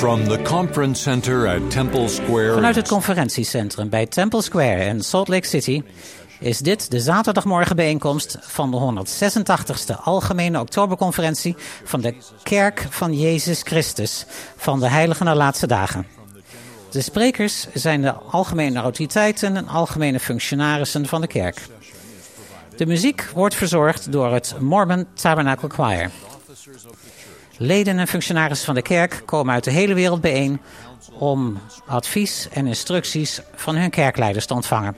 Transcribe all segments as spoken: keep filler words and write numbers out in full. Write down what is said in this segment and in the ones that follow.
From the conference center at Temple Square. Vanuit het conferentiecentrum bij Temple Square in Salt Lake City is dit de zaterdagmorgenbijeenkomst van de honderdzesentachtigste Algemene Oktoberconferentie van de Kerk van Jezus Christus van de Heiligen der Laatste Dagen. De sprekers zijn de algemene autoriteiten en algemene functionarissen van de kerk. De muziek wordt verzorgd door het Mormon Tabernacle Choir. Leden en functionarissen van de kerk komen uit de hele wereld bijeen om advies en instructies van hun kerkleiders te ontvangen.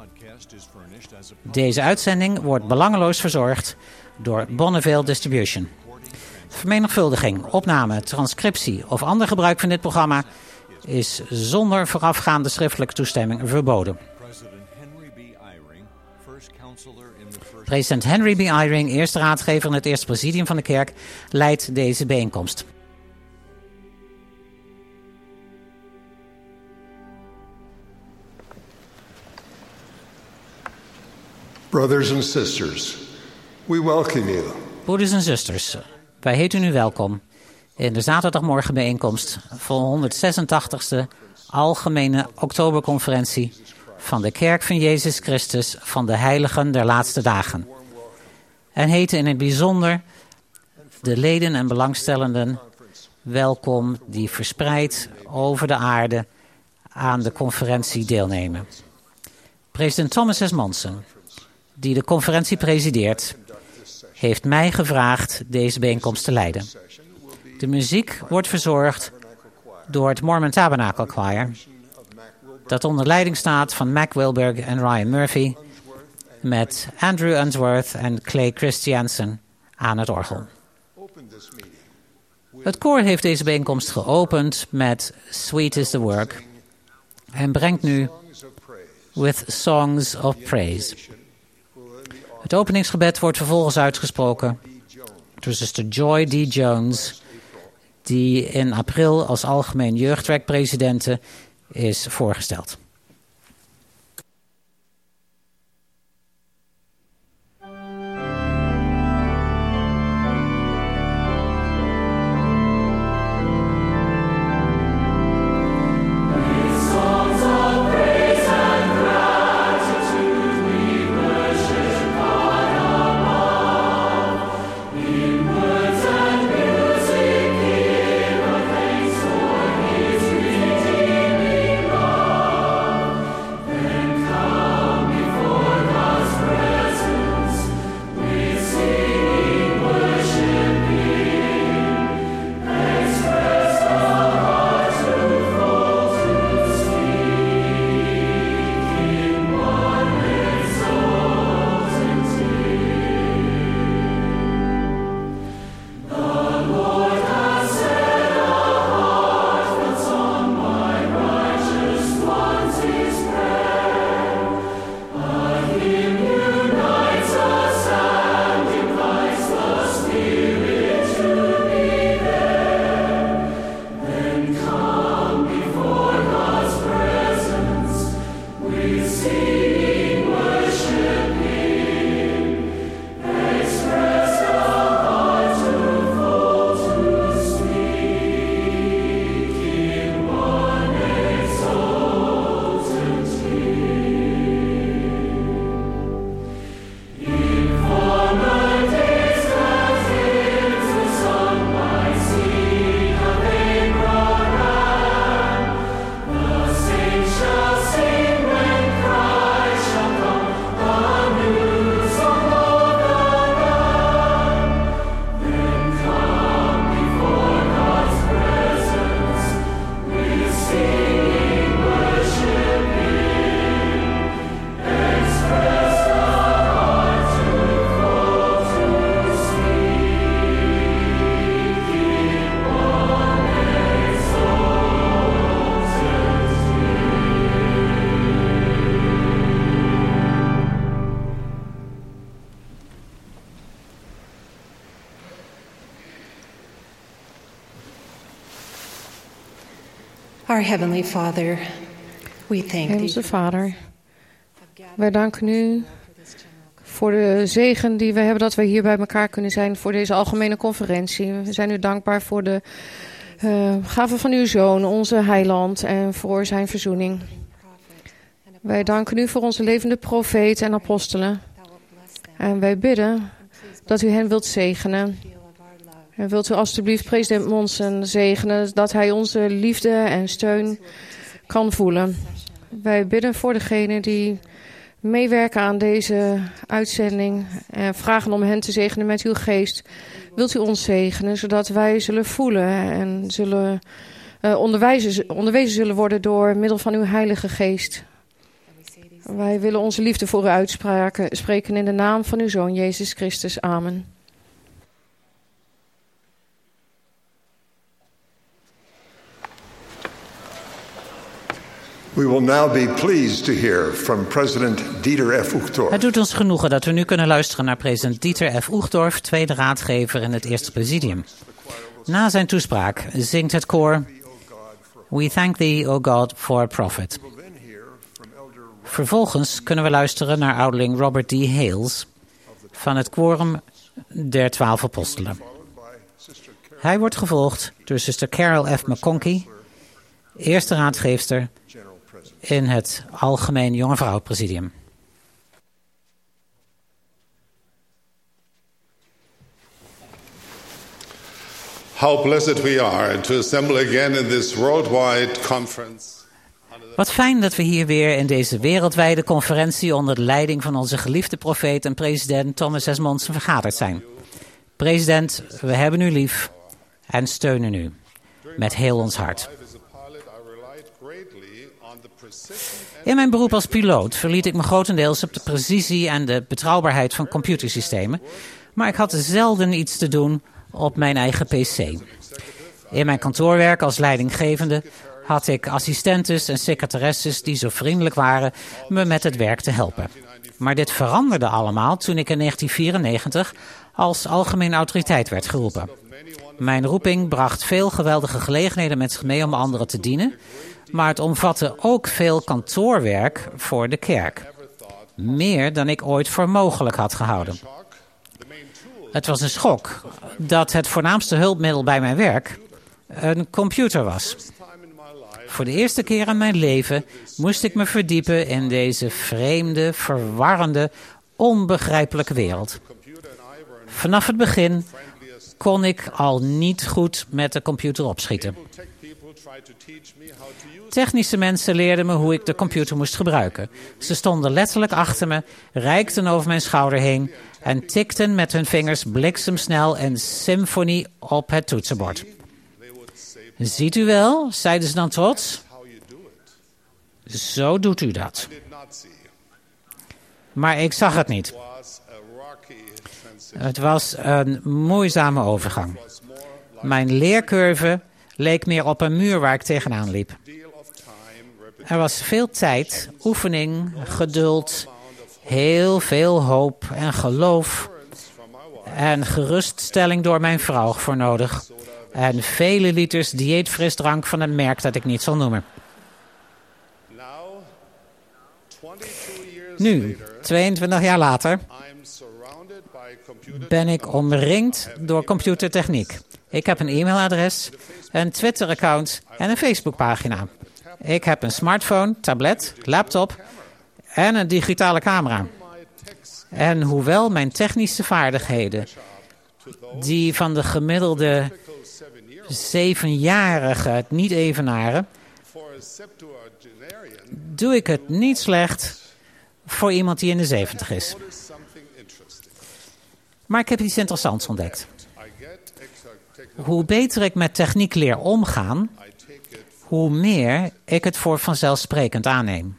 Deze uitzending wordt belangeloos verzorgd door Bonneville Distribution. Vermenigvuldiging, opname, transcriptie of ander gebruik van dit programma is zonder voorafgaande schriftelijke toestemming verboden. President Henry B. Eyring, eerste raadgever in het eerste presidium van de kerk, leidt deze bijeenkomst. Brothers and sisters, we welcome you. Broeders en zusters, wij heten u welkom in de zaterdagmorgenbijeenkomst van de honderdzesentachtigste Algemene Oktoberconferentie van de Kerk van Jezus Christus van de Heiligen der Laatste Dagen. En heten in het bijzonder de leden en belangstellenden welkom die verspreid over de aarde aan de conferentie deelnemen. President Thomas S. Monson, die de conferentie presideert, heeft mij gevraagd deze bijeenkomst te leiden. De muziek wordt verzorgd door het Mormon Tabernacle Choir, dat onder leiding staat van Mac Wilberg en Ryan Murphy, met Andrew Unsworth en Clay Christiansen aan het orgel. Het koor heeft deze bijeenkomst geopend met Sweet is the Work en brengt nu With Songs of Praise. Het openingsgebed wordt vervolgens uitgesproken door zuster Joy D. Jones, die in april als algemeen jeugdwerkpresidente is voorgesteld. Our Heavenly Father, we thank thee. Hemelse Vader, wij danken u voor de zegen die we hebben dat we hier bij elkaar kunnen zijn voor deze algemene conferentie. We zijn u dankbaar voor de uh, gave van uw Zoon, onze heiland, en voor zijn verzoening. Wij danken u voor onze levende profeten en apostelen. En wij bidden dat u hen wilt zegenen. En wilt u alstublieft president Monson zegenen, dat hij onze liefde en steun kan voelen. Wij bidden voor degenen die meewerken aan deze uitzending en vragen om hen te zegenen met uw geest. Wilt u ons zegenen, zodat wij zullen voelen en zullen uh, onderwijzen, onderwezen zullen worden door middel van uw heilige geest. Wij willen onze liefde voor u uitspreken in de naam van uw Zoon Jezus Christus. Amen. We will now be pleased to hear from President Dieter F. Uchtdorf. Het doet ons genoegen dat we nu kunnen luisteren naar president Dieter F. Uchtdorf, tweede raadgever in het Eerste Presidium. Na zijn toespraak zingt het koor We thank thee, O God, for a prophet. Vervolgens kunnen we luisteren naar ouderling Robert D. Hales van het Quorum der Twaalf Apostelen. Hij wordt gevolgd door zuster Carol F. McConkie, eerste raadgeefster in het Algemeen Jonge Vrouwenpresidium. How blessed we are to assemble again in this worldwide conference. Wat fijn dat we hier weer in deze wereldwijde conferentie onder de leiding van onze geliefde profeet en president Thomas S. Monson vergaderd zijn. President, we hebben u lief en steunen u met heel ons hart. In mijn beroep als piloot verliet ik me grotendeels op de precisie en de betrouwbaarheid van computersystemen, maar ik had zelden iets te doen op mijn eigen P C. In mijn kantoorwerk als leidinggevende had ik assistentes en secretaresses die zo vriendelijk waren me met het werk te helpen. Maar dit veranderde allemaal toen ik in negentien vierennegentig als algemene autoriteit werd geroepen. Mijn roeping bracht veel geweldige gelegenheden met zich mee om anderen te dienen, maar het omvatte ook veel kantoorwerk voor de kerk. Meer dan ik ooit voor mogelijk had gehouden. Het was een schok dat het voornaamste hulpmiddel bij mijn werk een computer was. Voor de eerste keer in mijn leven moest ik me verdiepen in deze vreemde, verwarrende, onbegrijpelijke wereld. Vanaf het begin kon ik al niet goed met de computer opschieten. Technische mensen leerden me hoe ik de computer moest gebruiken. Ze stonden letterlijk achter me, reikten over mijn schouder heen en tikten met hun vingers bliksemsnel een symfonie op het toetsenbord. Ziet u wel, zeiden ze dan trots. Zo doet u dat. Maar ik zag het niet. Het was een moeizame overgang. Mijn leercurve leek meer op een muur waar ik tegenaan liep. Er was veel tijd, oefening, geduld, heel veel hoop en geloof en geruststelling door mijn vrouw voor nodig. En vele liters dieetfrisdrank van een merk dat ik niet zal noemen. Nu, tweeëntwintig jaar later, ben ik omringd door computertechniek. Ik heb een e-mailadres, een Twitter-account en een Facebookpagina. Ik heb een smartphone, tablet, laptop en een digitale camera. En hoewel mijn technische vaardigheden, die van de gemiddelde zevenjarige het niet evenaren, doe ik het niet slecht voor iemand die in de zeventig is. Maar ik heb iets interessants ontdekt. Hoe beter ik met techniek leer omgaan, hoe meer ik het voor vanzelfsprekend aanneem.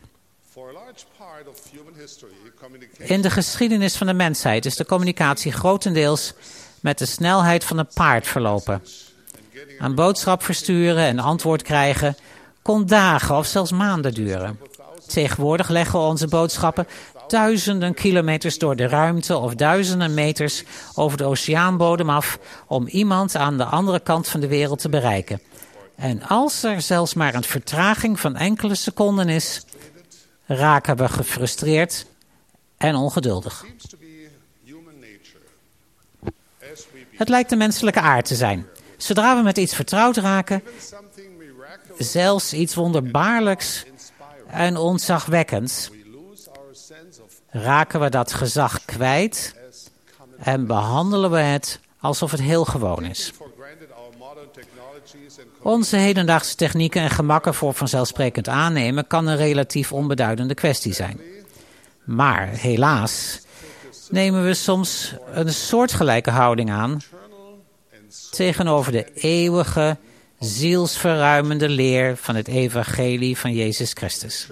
In de geschiedenis van de mensheid is de communicatie grotendeels met de snelheid van een paard verlopen. Een boodschap versturen en antwoord krijgen kon dagen of zelfs maanden duren. Tegenwoordig leggen onze boodschappen duizenden kilometers door de ruimte of duizenden meters over de oceaanbodem af om iemand aan de andere kant van de wereld te bereiken. En als er zelfs maar een vertraging van enkele seconden is, raken we gefrustreerd en ongeduldig. Het lijkt de menselijke aard te zijn. Zodra we met iets vertrouwd raken, zelfs iets wonderbaarlijks en ontzagwekkends, raken we dat gezag kwijt en behandelen we het alsof het heel gewoon is. Onze hedendaagse technieken en gemakken voor vanzelfsprekend aannemen kan een relatief onbeduidende kwestie zijn. Maar helaas nemen we soms een soortgelijke houding aan tegenover de eeuwige, zielsverruimende leer van het evangelie van Jezus Christus.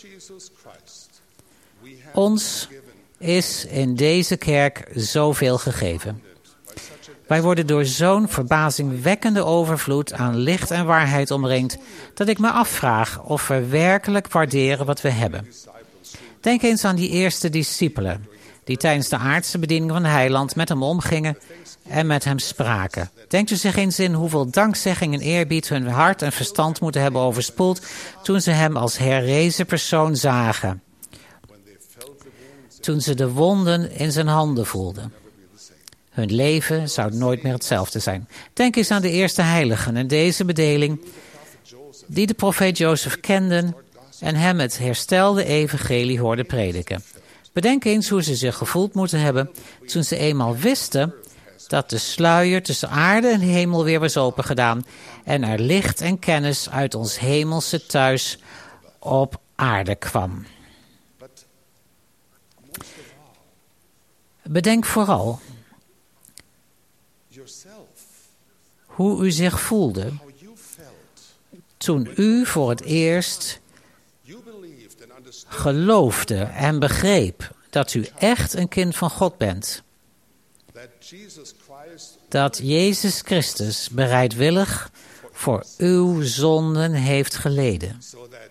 Ons is in deze kerk zoveel gegeven. Wij worden door zo'n verbazingwekkende overvloed aan licht en waarheid omringd, dat ik me afvraag of we werkelijk waarderen wat we hebben. Denk eens aan die eerste discipelen, die tijdens de aardse bediening van de heiland met hem omgingen en met hem spraken. Denkt u zich eens in hoeveel dankzegging en eerbied hun hart en verstand moeten hebben overspoeld toen ze hem als herrezen persoon zagen. Toen ze de wonden in zijn handen voelden. Hun leven zou nooit meer hetzelfde zijn. Denk eens aan de eerste heiligen en deze bedeling, die de profeet Jozef kenden en hem het herstelde evangelie hoorden prediken. Bedenk eens hoe ze zich gevoeld moeten hebben toen ze eenmaal wisten dat de sluier tussen aarde en hemel weer was opengedaan en er licht en kennis uit ons hemelse thuis op aarde kwam. Bedenk vooral hoe u zich voelde toen u voor het eerst geloofde en begreep dat u echt een kind van God bent. Dat Jezus Christus bereidwillig voor uw zonden heeft geleden.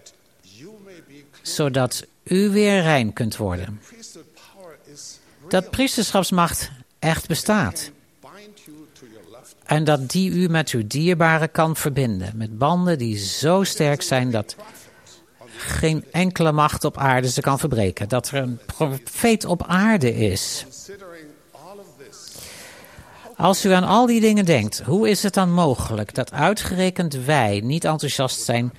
Zodat u weer rein kunt worden. Dat priesterschapsmacht echt bestaat. En dat die u met uw dierbare kan verbinden. Met banden die zo sterk zijn dat geen enkele macht op aarde ze kan verbreken. Dat er een profeet op aarde is. Als u aan al die dingen denkt, hoe is het dan mogelijk dat uitgerekend wij niet enthousiast zijn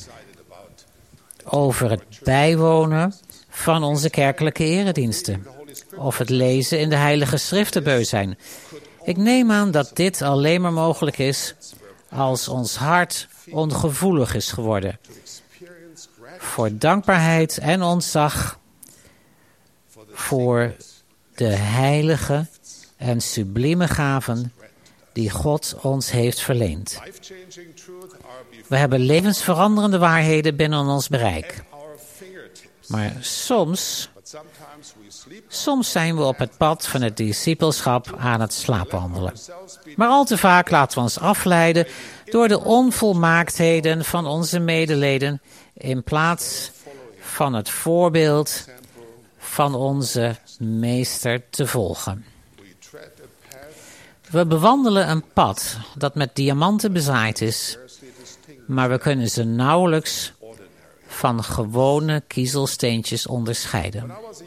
over het bijwonen van onze kerkelijke erediensten? Of het lezen in de heilige schriften beu zijn? Ik neem aan dat dit alleen maar mogelijk is als ons hart ongevoelig is geworden voor dankbaarheid en ontzag voor de heilige en sublieme gaven die God ons heeft verleend. We hebben levensveranderende waarheden binnen ons bereik. Maar soms, soms zijn we op het pad van het discipelschap aan het slaapwandelen. Maar al te vaak laten we ons afleiden door de onvolmaaktheden van onze medeleden in plaats van het voorbeeld van onze meester te volgen. We bewandelen een pad dat met diamanten bezaaid is, maar we kunnen ze nauwelijks van gewone kiezelsteentjes onderscheiden.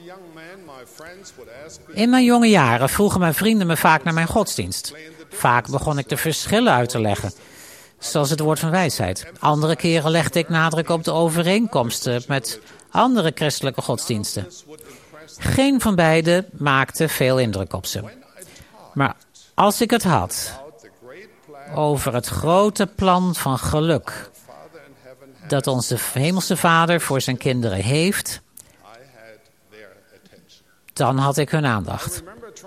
In mijn jonge jaren vroegen mijn vrienden me vaak naar mijn godsdienst. Vaak begon ik de verschillen uit te leggen, zoals het woord van wijsheid. Andere keren legde ik nadruk op de overeenkomsten met andere christelijke godsdiensten. Geen van beide maakte veel indruk op ze. Maar als ik het had over het grote plan van geluk dat onze hemelse Vader voor zijn kinderen heeft, dan had ik hun aandacht.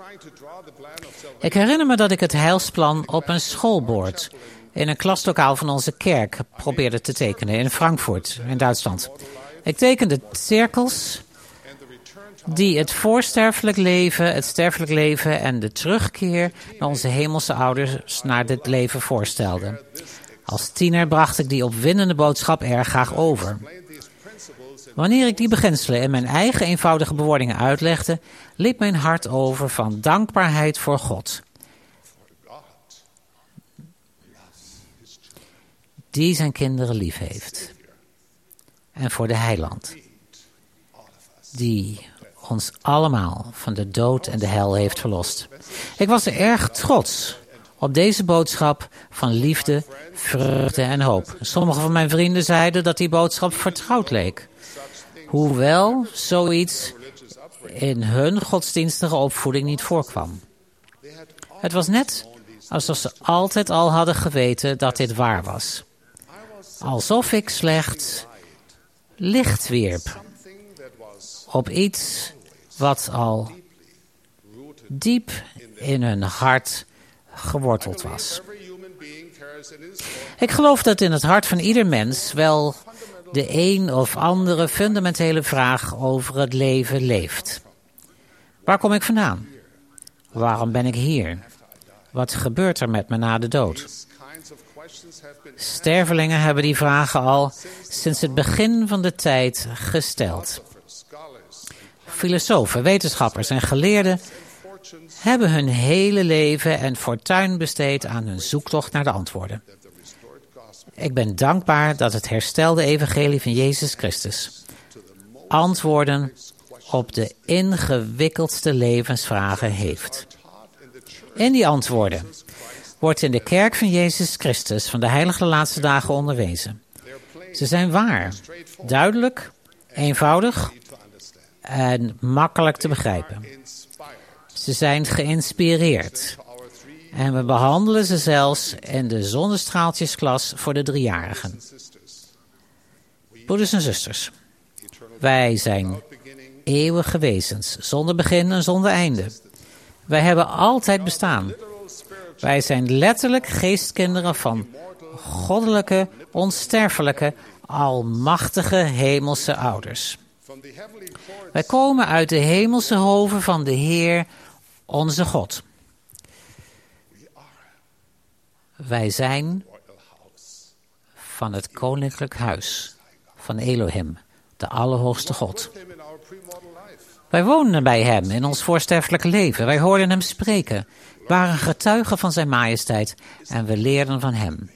Ik herinner me dat ik het heilsplan op een schoolbord in een klaslokaal van onze kerk probeerde te tekenen in Frankfurt, in Duitsland. Ik tekende cirkels die het voorsterfelijk leven, het sterfelijk leven en de terugkeer naar onze hemelse ouders naar dit leven voorstelden. Als tiener bracht ik die opwindende boodschap erg graag over. Wanneer ik die beginselen in mijn eigen eenvoudige bewoordingen uitlegde, liep mijn hart over van dankbaarheid voor God, die zijn kinderen lief heeft. En voor de heiland, die ons allemaal van de dood en de hel heeft verlost. Ik was er erg trots op deze boodschap van liefde, vreugde en hoop. Sommige van mijn vrienden zeiden dat die boodschap vertrouwd leek. Hoewel zoiets in hun godsdienstige opvoeding niet voorkwam. Het was net alsof ze altijd al hadden geweten dat dit waar was. Alsof ik slechts licht wierp op iets wat al diep in hun hart geworteld was. Ik geloof dat in het hart van ieder mens wel de een of andere fundamentele vraag over het leven leeft. Waar kom ik vandaan? Waarom ben ik hier? Wat gebeurt er met me na de dood? Stervelingen hebben die vragen al sinds het begin van de tijd gesteld. Filosofen, wetenschappers en geleerden hebben hun hele leven en fortuin besteed aan hun zoektocht naar de antwoorden. Ik ben dankbaar dat het herstelde evangelie van Jezus Christus antwoorden op de ingewikkeldste levensvragen heeft. In die antwoorden wordt in de kerk van Jezus Christus van de heilige laatste dagen onderwezen. Ze zijn waar, duidelijk, eenvoudig en makkelijk te begrijpen. Ze zijn geïnspireerd. En we behandelen ze zelfs in de zonnestraaltjesklas voor de driejarigen. Broeders en zusters, wij zijn eeuwige wezens, zonder begin en zonder einde. Wij hebben altijd bestaan. Wij zijn letterlijk geestkinderen van goddelijke, onsterfelijke, almachtige hemelse ouders. Wij komen uit de hemelse hoven van de Heer, onze God. Wij zijn van het koninklijk huis van Elohim, de Allerhoogste God. Wij woonden bij hem in ons voorsterfelijke leven. Wij hoorden hem spreken, waren getuigen van zijn majesteit en we leerden van hem.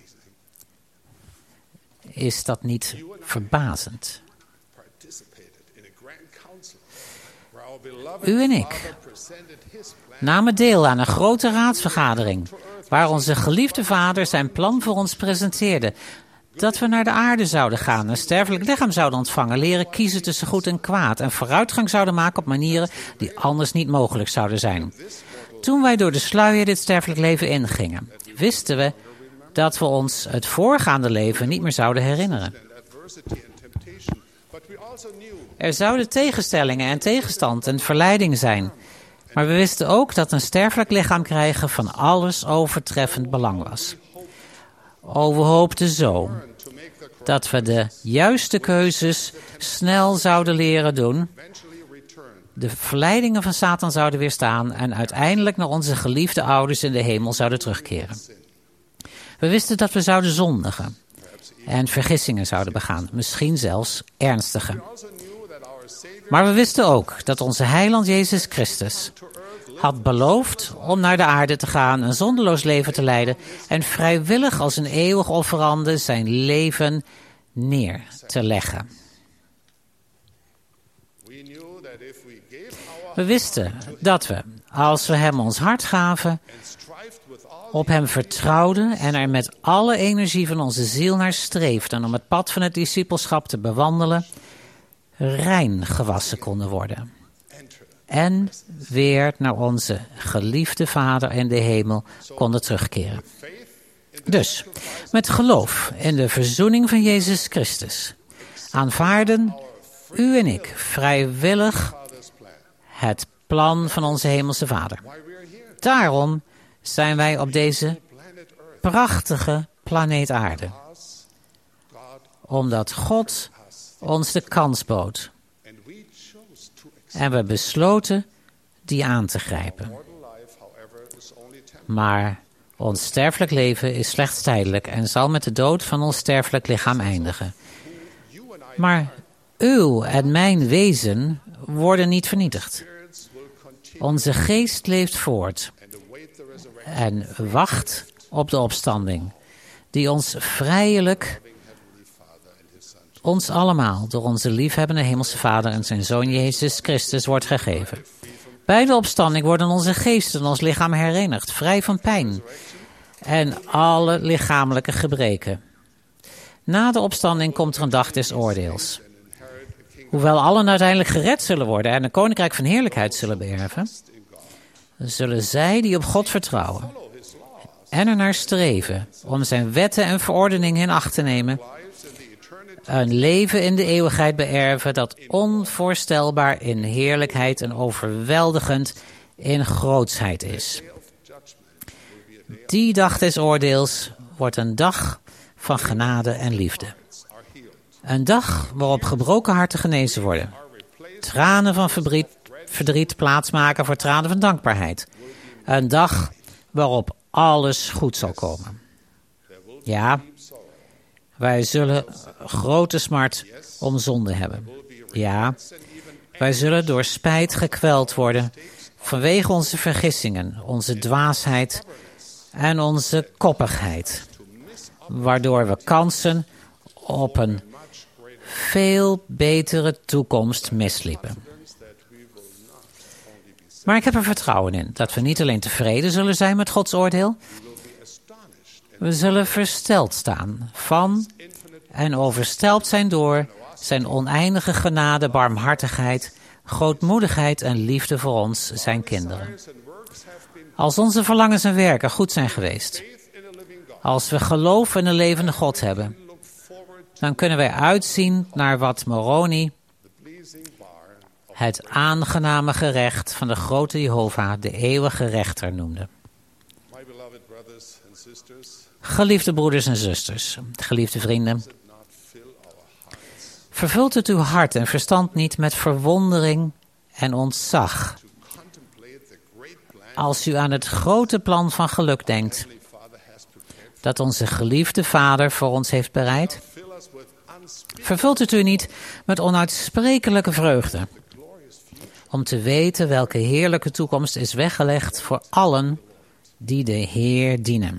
Is dat niet verbazend? U en ik namen deel aan een grote raadsvergadering, waar onze geliefde vader zijn plan voor ons presenteerde. Dat we naar de aarde zouden gaan, een sterfelijk lichaam zouden ontvangen, leren kiezen tussen goed en kwaad en vooruitgang zouden maken op manieren die anders niet mogelijk zouden zijn. Toen wij door de sluier dit sterfelijk leven ingingen, wisten we dat we ons het voorgaande leven niet meer zouden herinneren. Er zouden tegenstellingen en tegenstand en verleiding zijn. Maar we wisten ook dat een sterfelijk lichaam krijgen van alles overtreffend belang was. Oh, we hoopten zo dat we de juiste keuzes snel zouden leren doen, de verleidingen van Satan zouden weerstaan en uiteindelijk naar onze geliefde ouders in de hemel zouden terugkeren. We wisten dat we zouden zondigen en vergissingen zouden begaan, misschien zelfs ernstige. Maar we wisten ook dat onze heiland Jezus Christus had beloofd om naar de aarde te gaan, een zonderloos leven te leiden en vrijwillig als een eeuwig offerande zijn leven neer te leggen. We wisten dat we, als we hem ons hart gaven, op hem vertrouwden en er met alle energie van onze ziel naar streefden om het pad van het discipelschap te bewandelen, rein gewassen konden worden. En weer naar onze geliefde Vader in de hemel konden terugkeren. Dus, met geloof in de verzoening van Jezus Christus, aanvaarden u en ik vrijwillig het plan van onze hemelse Vader. Daarom zijn wij op deze prachtige planeet aarde. Omdat God ons de kans bood. En we besloten die aan te grijpen. Maar ons sterfelijk leven is slechts tijdelijk en zal met de dood van ons sterfelijk lichaam eindigen. Maar uw en mijn wezen worden niet vernietigd. Onze geest leeft voort en wacht op de opstanding, die ons vrijelijk, ons allemaal, door onze liefhebbende hemelse Vader en zijn Zoon Jezus Christus wordt gegeven. Bij de opstanding worden onze geesten en ons lichaam herenigd, vrij van pijn. en alle lichamelijke gebreken. Na de opstanding komt er een dag des oordeels. Hoewel allen uiteindelijk gered zullen worden en een koninkrijk van heerlijkheid zullen beërven, zullen zij die op God vertrouwen en ernaar streven om zijn wetten en verordeningen in acht te nemen, een leven in de eeuwigheid beërven dat onvoorstelbaar in heerlijkheid en overweldigend in grootsheid is. Die dag des oordeels wordt een dag van genade en liefde. Een dag waarop gebroken harten genezen worden. Tranen van verdriet, verdriet plaatsmaken voor tranen van dankbaarheid. Een dag waarop alles goed zal komen. Ja, wij zullen grote smart om zonde hebben. Ja, wij zullen door spijt gekweld worden vanwege onze vergissingen, onze dwaasheid en onze koppigheid, waardoor we kansen op een veel betere toekomst misliepen. Maar ik heb er vertrouwen in dat we niet alleen tevreden zullen zijn met Gods oordeel, we zullen versteld staan van en overstelpt zijn door zijn oneindige genade, barmhartigheid, grootmoedigheid en liefde voor ons, zijn kinderen. Als onze verlangens en werken goed zijn geweest, als we geloof in een levende God hebben, dan kunnen wij uitzien naar wat Moroni het aangename gerecht van de grote Jehovah, de eeuwige rechter, noemde. Geliefde broeders en zusters, geliefde vrienden, vervult het uw hart en verstand niet met verwondering en ontzag als u aan het grote plan van geluk denkt dat onze geliefde Vader voor ons heeft bereid? Vervult het u niet met onuitsprekelijke vreugde om te weten welke heerlijke toekomst is weggelegd voor allen die de Heer dienen?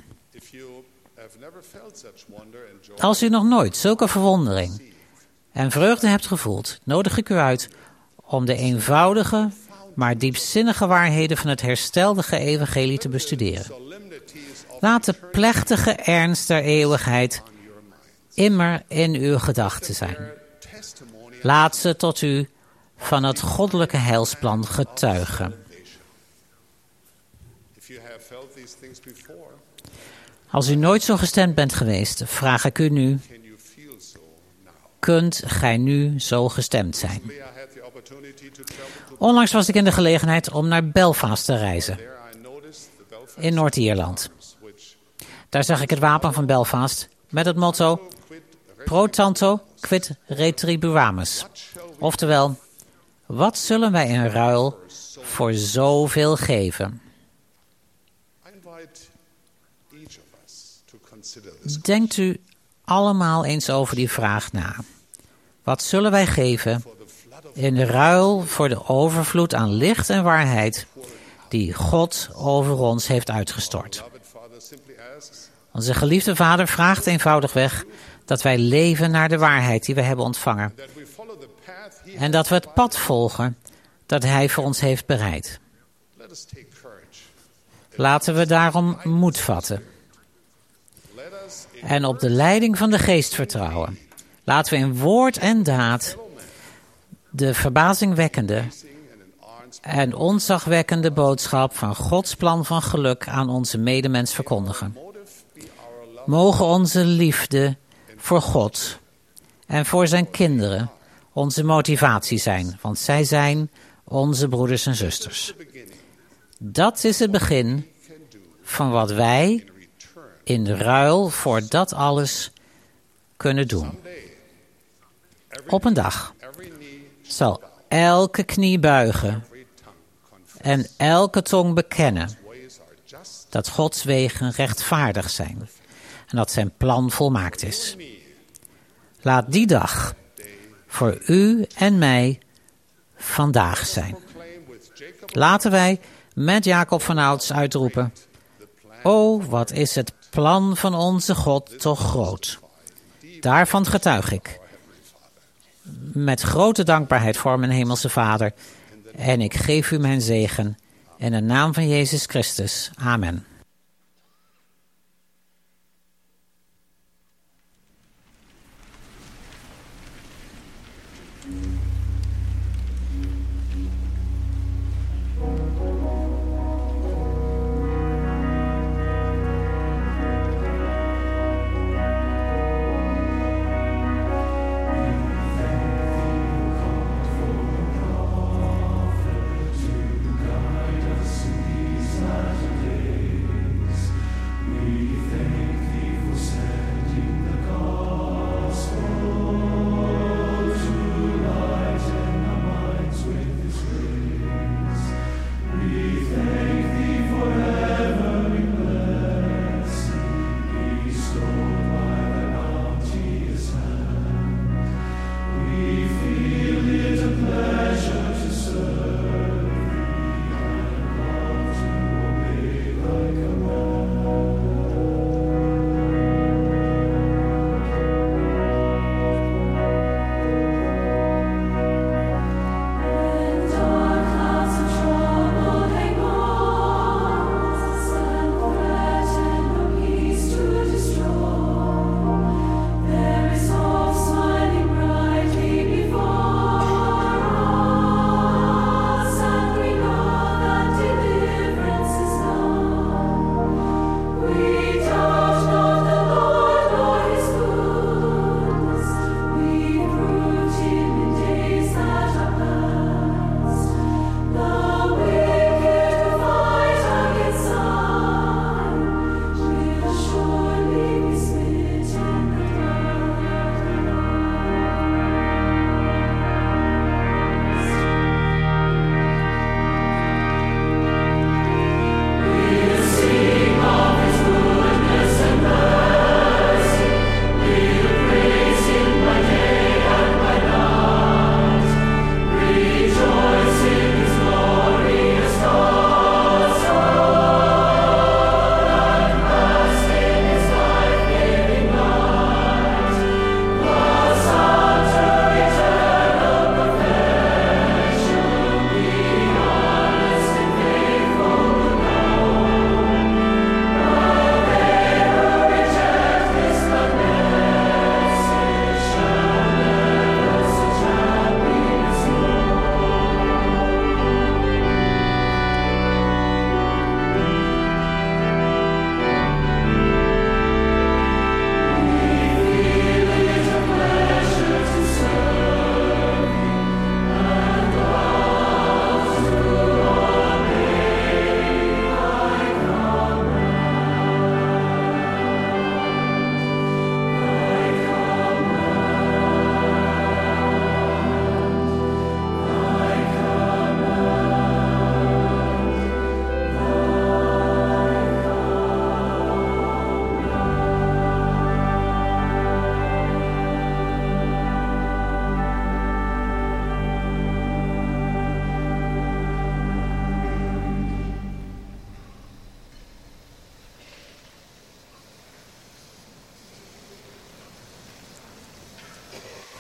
Als u nog nooit zulke verwondering en vreugde hebt gevoeld, nodig ik u uit om de eenvoudige, maar diepzinnige waarheden van het herstelde evangelie te bestuderen. Laat de plechtige ernst der eeuwigheid immer in uw gedachten zijn. Laat ze tot u van het goddelijke heilsplan getuigen. Als u nooit zo gestemd bent geweest, vraag ik u nu, kunt gij nu zo gestemd zijn? Onlangs was ik in de gelegenheid om naar Belfast te reizen, in Noord-Ierland. Daar zag ik het wapen van Belfast met het motto Pro tanto quid retribuamus. Oftewel, wat zullen wij in ruil voor zoveel geven? Denkt u allemaal eens over die vraag na. Wat zullen wij geven in ruil voor de overvloed aan licht en waarheid die God over ons heeft uitgestort? Onze geliefde Vader vraagt eenvoudigweg dat wij leven naar de waarheid die we hebben ontvangen. En dat we het pad volgen dat Hij voor ons heeft bereid. Laten we daarom moed vatten. En op de leiding van de Geest vertrouwen. Laten we in woord en daad de verbazingwekkende en ontzagwekkende boodschap van Gods plan van geluk aan onze medemens verkondigen. Mogen onze liefde voor God en voor zijn kinderen onze motivatie zijn, want zij zijn onze broeders en zusters. Dat is het begin van wat wij in ruil voor dat alles kunnen doen. Op een dag zal elke knie buigen en elke tong bekennen dat Gods wegen rechtvaardig zijn en dat zijn plan volmaakt is. Laat die dag voor u en mij vandaag zijn. Laten wij met Jacob van Ouds uitroepen: O, wat is het plan van onze God toch groot. Daarvan getuig ik. Met grote dankbaarheid voor mijn hemelse Vader. En ik geef u mijn zegen in de naam van Jezus Christus. Amen.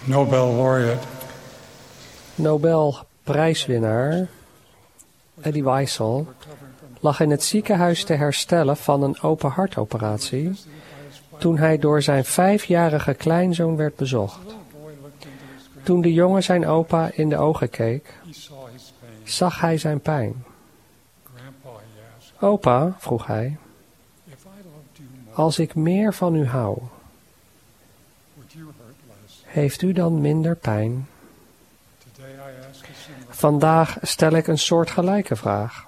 Nobel laureate Nobelprijswinnaar Elie Wiesel lag in het ziekenhuis te herstellen van een open hartoperatie toen hij door zijn vijfjarige kleinzoon werd bezocht. Toen de jongen zijn opa in de ogen keek, zag hij zijn pijn. Opa, vroeg hij, als ik meer van u hou, heeft u dan minder pijn? Vandaag stel ik een soortgelijke vraag.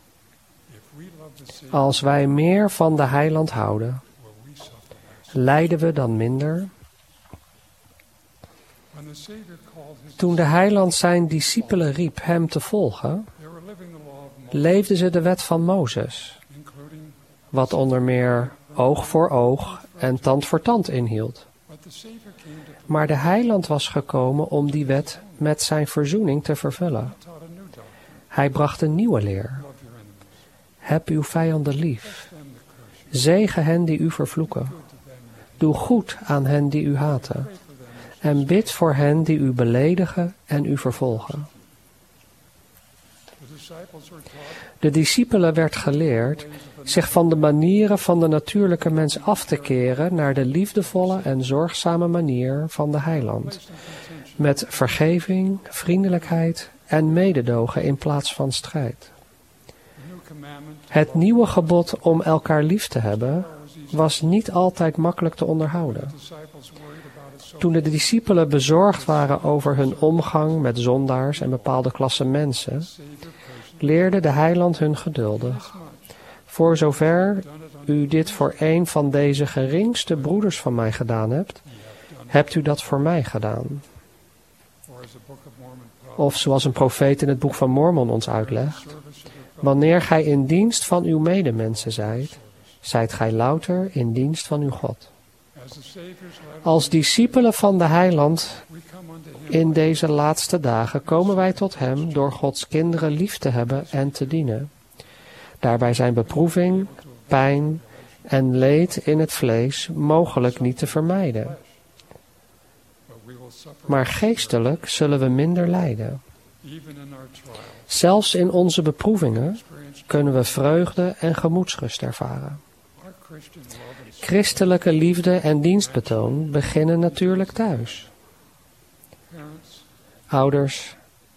Als wij meer van de Heiland houden, lijden we dan minder? Toen de Heiland zijn discipelen riep hem te volgen, leefden ze de wet van Mozes, wat onder meer oog voor oog en tand voor tand inhield. Maar de Heiland was gekomen om die wet met zijn verzoening te vervullen. Hij bracht een nieuwe leer. Heb uw vijanden lief. Zegen hen die u vervloeken. Doe goed aan hen die u haten. En bid voor hen die u beledigen en u vervolgen. De discipelen werd geleerd zich van de manieren van de natuurlijke mens af te keren naar de liefdevolle en zorgzame manier van de Heiland. Met vergeving, vriendelijkheid en mededogen in plaats van strijd. Het nieuwe gebod om elkaar lief te hebben was niet altijd makkelijk te onderhouden. Toen de discipelen bezorgd waren over hun omgang met zondaars en bepaalde klassen mensen, leerde de Heiland hun geduldig. Voor zover u dit voor een van deze geringste broeders van mij gedaan hebt, hebt u dat voor mij gedaan. Of zoals een profeet in het boek van Mormon ons uitlegt, wanneer gij in dienst van uw medemensen zijt, zijt gij louter in dienst van uw God. Als discipelen van de Heiland in deze laatste dagen komen wij tot hem door Gods kinderen lief te hebben en te dienen. Daarbij zijn beproeving, pijn en leed in het vlees mogelijk niet te vermijden. Maar geestelijk zullen we minder lijden. Zelfs in onze beproevingen kunnen we vreugde en gemoedsrust ervaren. Christelijke liefde en dienstbetoon beginnen natuurlijk thuis. Ouders,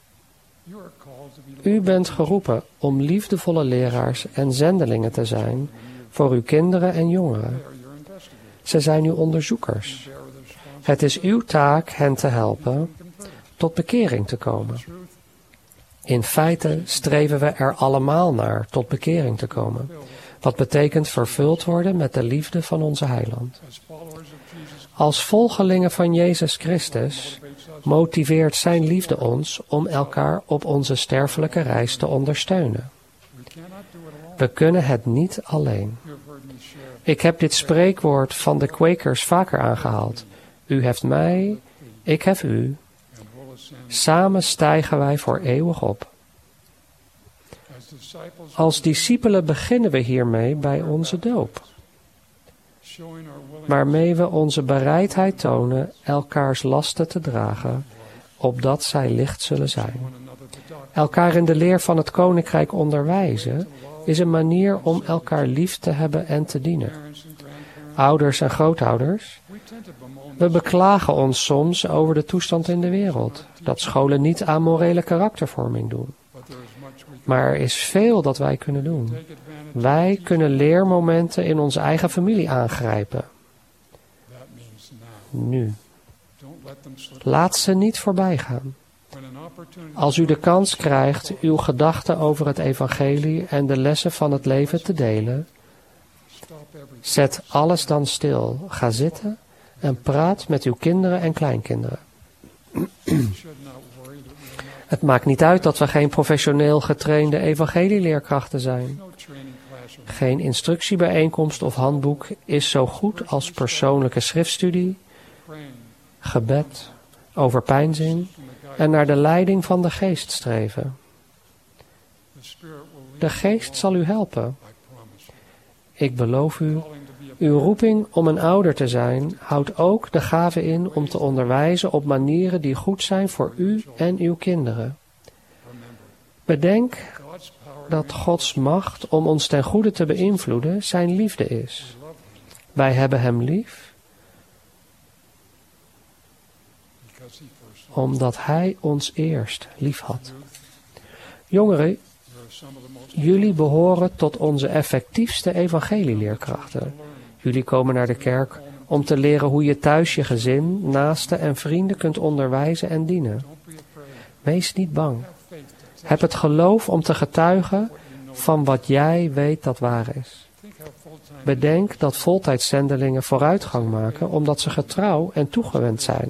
u bent geroepen om liefdevolle leraars en zendelingen te zijn voor uw kinderen en jongeren. Ze zijn uw onderzoekers. Het is uw taak hen te helpen tot bekering te komen. In feite streven we er allemaal naar tot bekering te komen. Wat betekent vervuld worden met de liefde van onze Heiland. Als volgelingen van Jezus Christus motiveert zijn liefde ons om elkaar op onze sterfelijke reis te ondersteunen. We kunnen het niet alleen. Ik heb dit spreekwoord van de Quakers vaker aangehaald. U heft mij, ik hef u. Samen stijgen wij voor eeuwig op. Als discipelen beginnen we hiermee bij onze doop, waarmee we onze bereidheid tonen elkaars lasten te dragen, opdat zij licht zullen zijn. Elkaar in de leer van het koninkrijk onderwijzen is een manier om elkaar lief te hebben en te dienen. Ouders en grootouders, we beklagen ons soms over de toestand in de wereld, dat scholen niet aan morele karaktervorming doen. Maar er is veel dat wij kunnen doen. Wij kunnen leermomenten in onze eigen familie aangrijpen. Nu. Laat ze niet voorbij gaan. Als u de kans krijgt uw gedachten over het evangelie en de lessen van het leven te delen, zet alles dan stil. Ga zitten en praat met uw kinderen en kleinkinderen. Het maakt niet uit dat we geen professioneel getrainde evangelieleerkrachten zijn. Geen instructiebijeenkomst of handboek is zo goed als persoonlijke schriftstudie, gebed, overpeinzing en naar de leiding van de geest streven. De geest zal u helpen. Ik beloof u Uw roeping om een ouder te zijn houdt ook de gave in om te onderwijzen op manieren die goed zijn voor u en uw kinderen. Bedenk dat Gods macht om ons ten goede te beïnvloeden zijn liefde is. Wij hebben Hem lief, omdat Hij ons eerst lief had. Jongeren, jullie behoren tot onze effectiefste evangelieleerkrachten. Jullie komen naar de kerk om te leren hoe je thuis je gezin, naasten en vrienden kunt onderwijzen en dienen. Wees niet bang. Heb het geloof om te getuigen van wat jij weet dat waar is. Bedenk dat voltijdszendelingen vooruitgang maken omdat ze getrouw en toegewend zijn.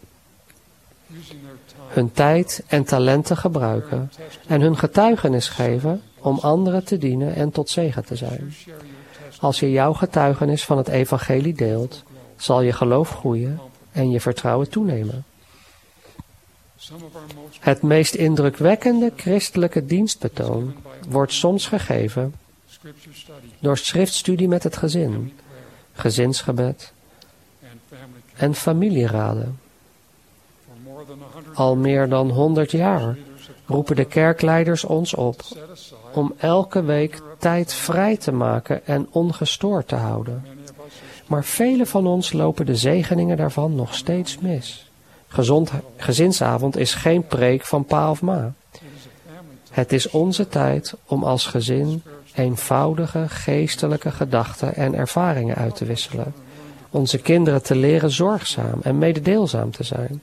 Hun tijd en talenten gebruiken en hun getuigenis geven om anderen te dienen en tot zegen te zijn. Als je jouw getuigenis van het evangelie deelt, zal je geloof groeien en je vertrouwen toenemen. Het meest indrukwekkende christelijke dienstbetoon wordt soms gegeven door schriftstudie met het gezin, gezinsgebed en familieraden. Al meer dan honderd jaar roepen de kerkleiders ons op om elke week tijd vrij te maken en ongestoord te houden. Maar velen van ons lopen de zegeningen daarvan nog steeds mis. Gezond, gezinsavond is geen preek van pa of ma. Het is onze tijd om als gezin eenvoudige geestelijke gedachten en ervaringen uit te wisselen. Onze kinderen te leren zorgzaam en mededeelzaam te zijn.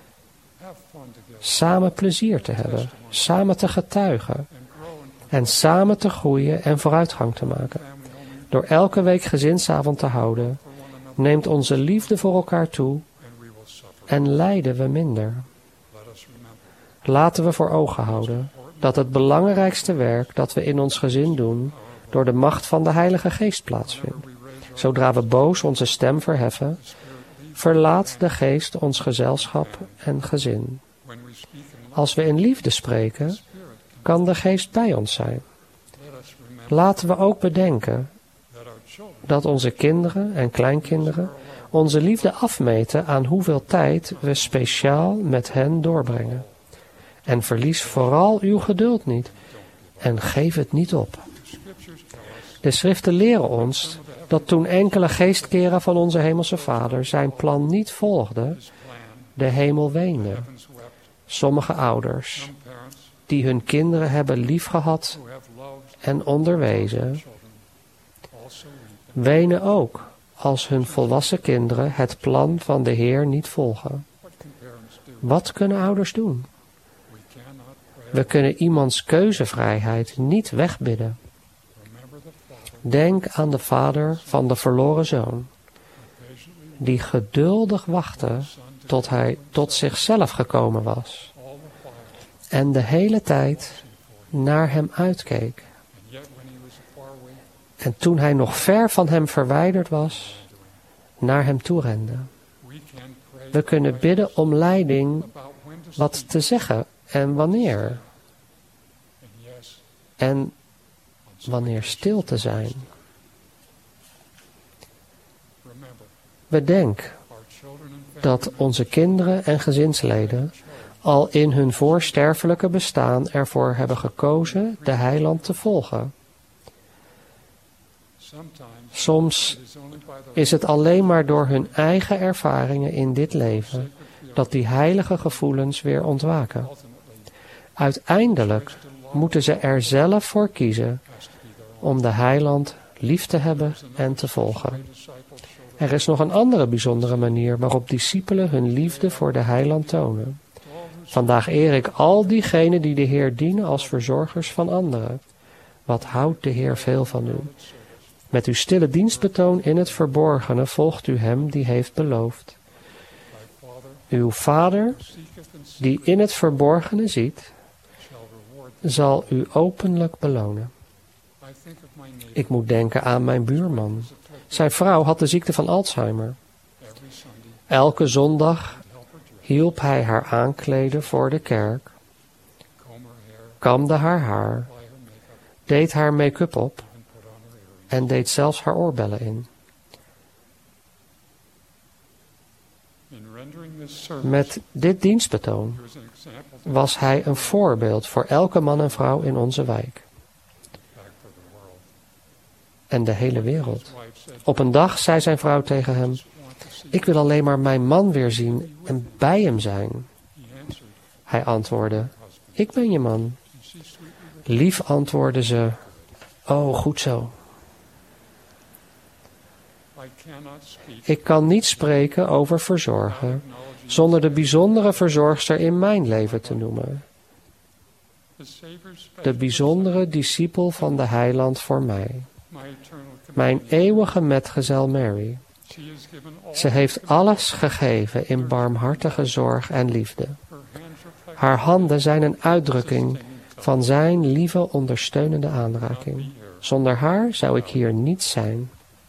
Samen plezier te hebben, samen te getuigen en samen te groeien en vooruitgang te maken. Door elke week gezinsavond te houden, neemt onze liefde voor elkaar toe en lijden we minder. Laten we voor ogen houden dat het belangrijkste werk dat we in ons gezin doen, door de macht van de Heilige Geest plaatsvindt. Zodra we boos onze stem verheffen, verlaat de Geest ons gezelschap en gezin. Als we in liefde spreken, kan de Geest bij ons zijn. Laten we ook bedenken dat onze kinderen en kleinkinderen onze liefde afmeten aan hoeveel tijd we speciaal met hen doorbrengen. En verlies vooral uw geduld niet en geef het niet op. De schriften leren ons dat toen enkele geestkeren van onze hemelse Vader zijn plan niet volgden, de hemel weende. Sommige ouders, die hun kinderen hebben liefgehad en onderwezen, wenen ook als hun volwassen kinderen het plan van de Heer niet volgen. Wat kunnen ouders doen? We kunnen iemands keuzevrijheid niet wegbidden. Denk aan de vader van de verloren zoon, die geduldig wachtte tot hij tot zichzelf gekomen was en de hele tijd naar hem uitkeek. En toen hij nog ver van hem verwijderd was, naar hem toe rende. We kunnen bidden om leiding wat te zeggen en wanneer. En wanneer stil te zijn. Bedenk dat onze kinderen en gezinsleden al in hun voorsterfelijke bestaan ervoor hebben gekozen de heiland te volgen. Soms is het alleen maar door hun eigen ervaringen in dit leven dat die heilige gevoelens weer ontwaken. Uiteindelijk moeten ze er zelf voor kiezen om de heiland lief te hebben en te volgen. Er is nog een andere bijzondere manier waarop discipelen hun liefde voor de heiland tonen. Vandaag eer ik al diegenen die de Heer dienen als verzorgers van anderen. Wat houdt de Heer veel van u? Met uw stille dienstbetoon in het verborgene volgt u hem die heeft beloofd. Uw Vader, die in het verborgene ziet, zal u openlijk belonen. Ik moet denken aan mijn buurman. Zijn vrouw had de ziekte van Alzheimer. Elke zondag hielp hij haar aankleden voor de kerk, kamde haar haar, deed haar make-up op en deed zelfs haar oorbellen in. Met dit dienstbetoon was hij een voorbeeld voor elke man en vrouw in onze wijk. En de hele wereld. Op een dag zei zijn vrouw tegen hem: ik wil alleen maar mijn man weer zien en bij hem zijn. Hij antwoordde: ik ben je man. Lief antwoordde ze: oh, goed zo. Ik kan niet spreken over verzorgen zonder de bijzondere verzorgster in mijn leven te noemen. De bijzondere discipel van de Heiland voor mij. Mijn eeuwige metgezel Mary. Ze heeft alles gegeven in barmhartige zorg en liefde. Haar handen zijn een uitdrukking van zijn lieve ondersteunende aanraking. Zonder haar zou ik hier niet zijn.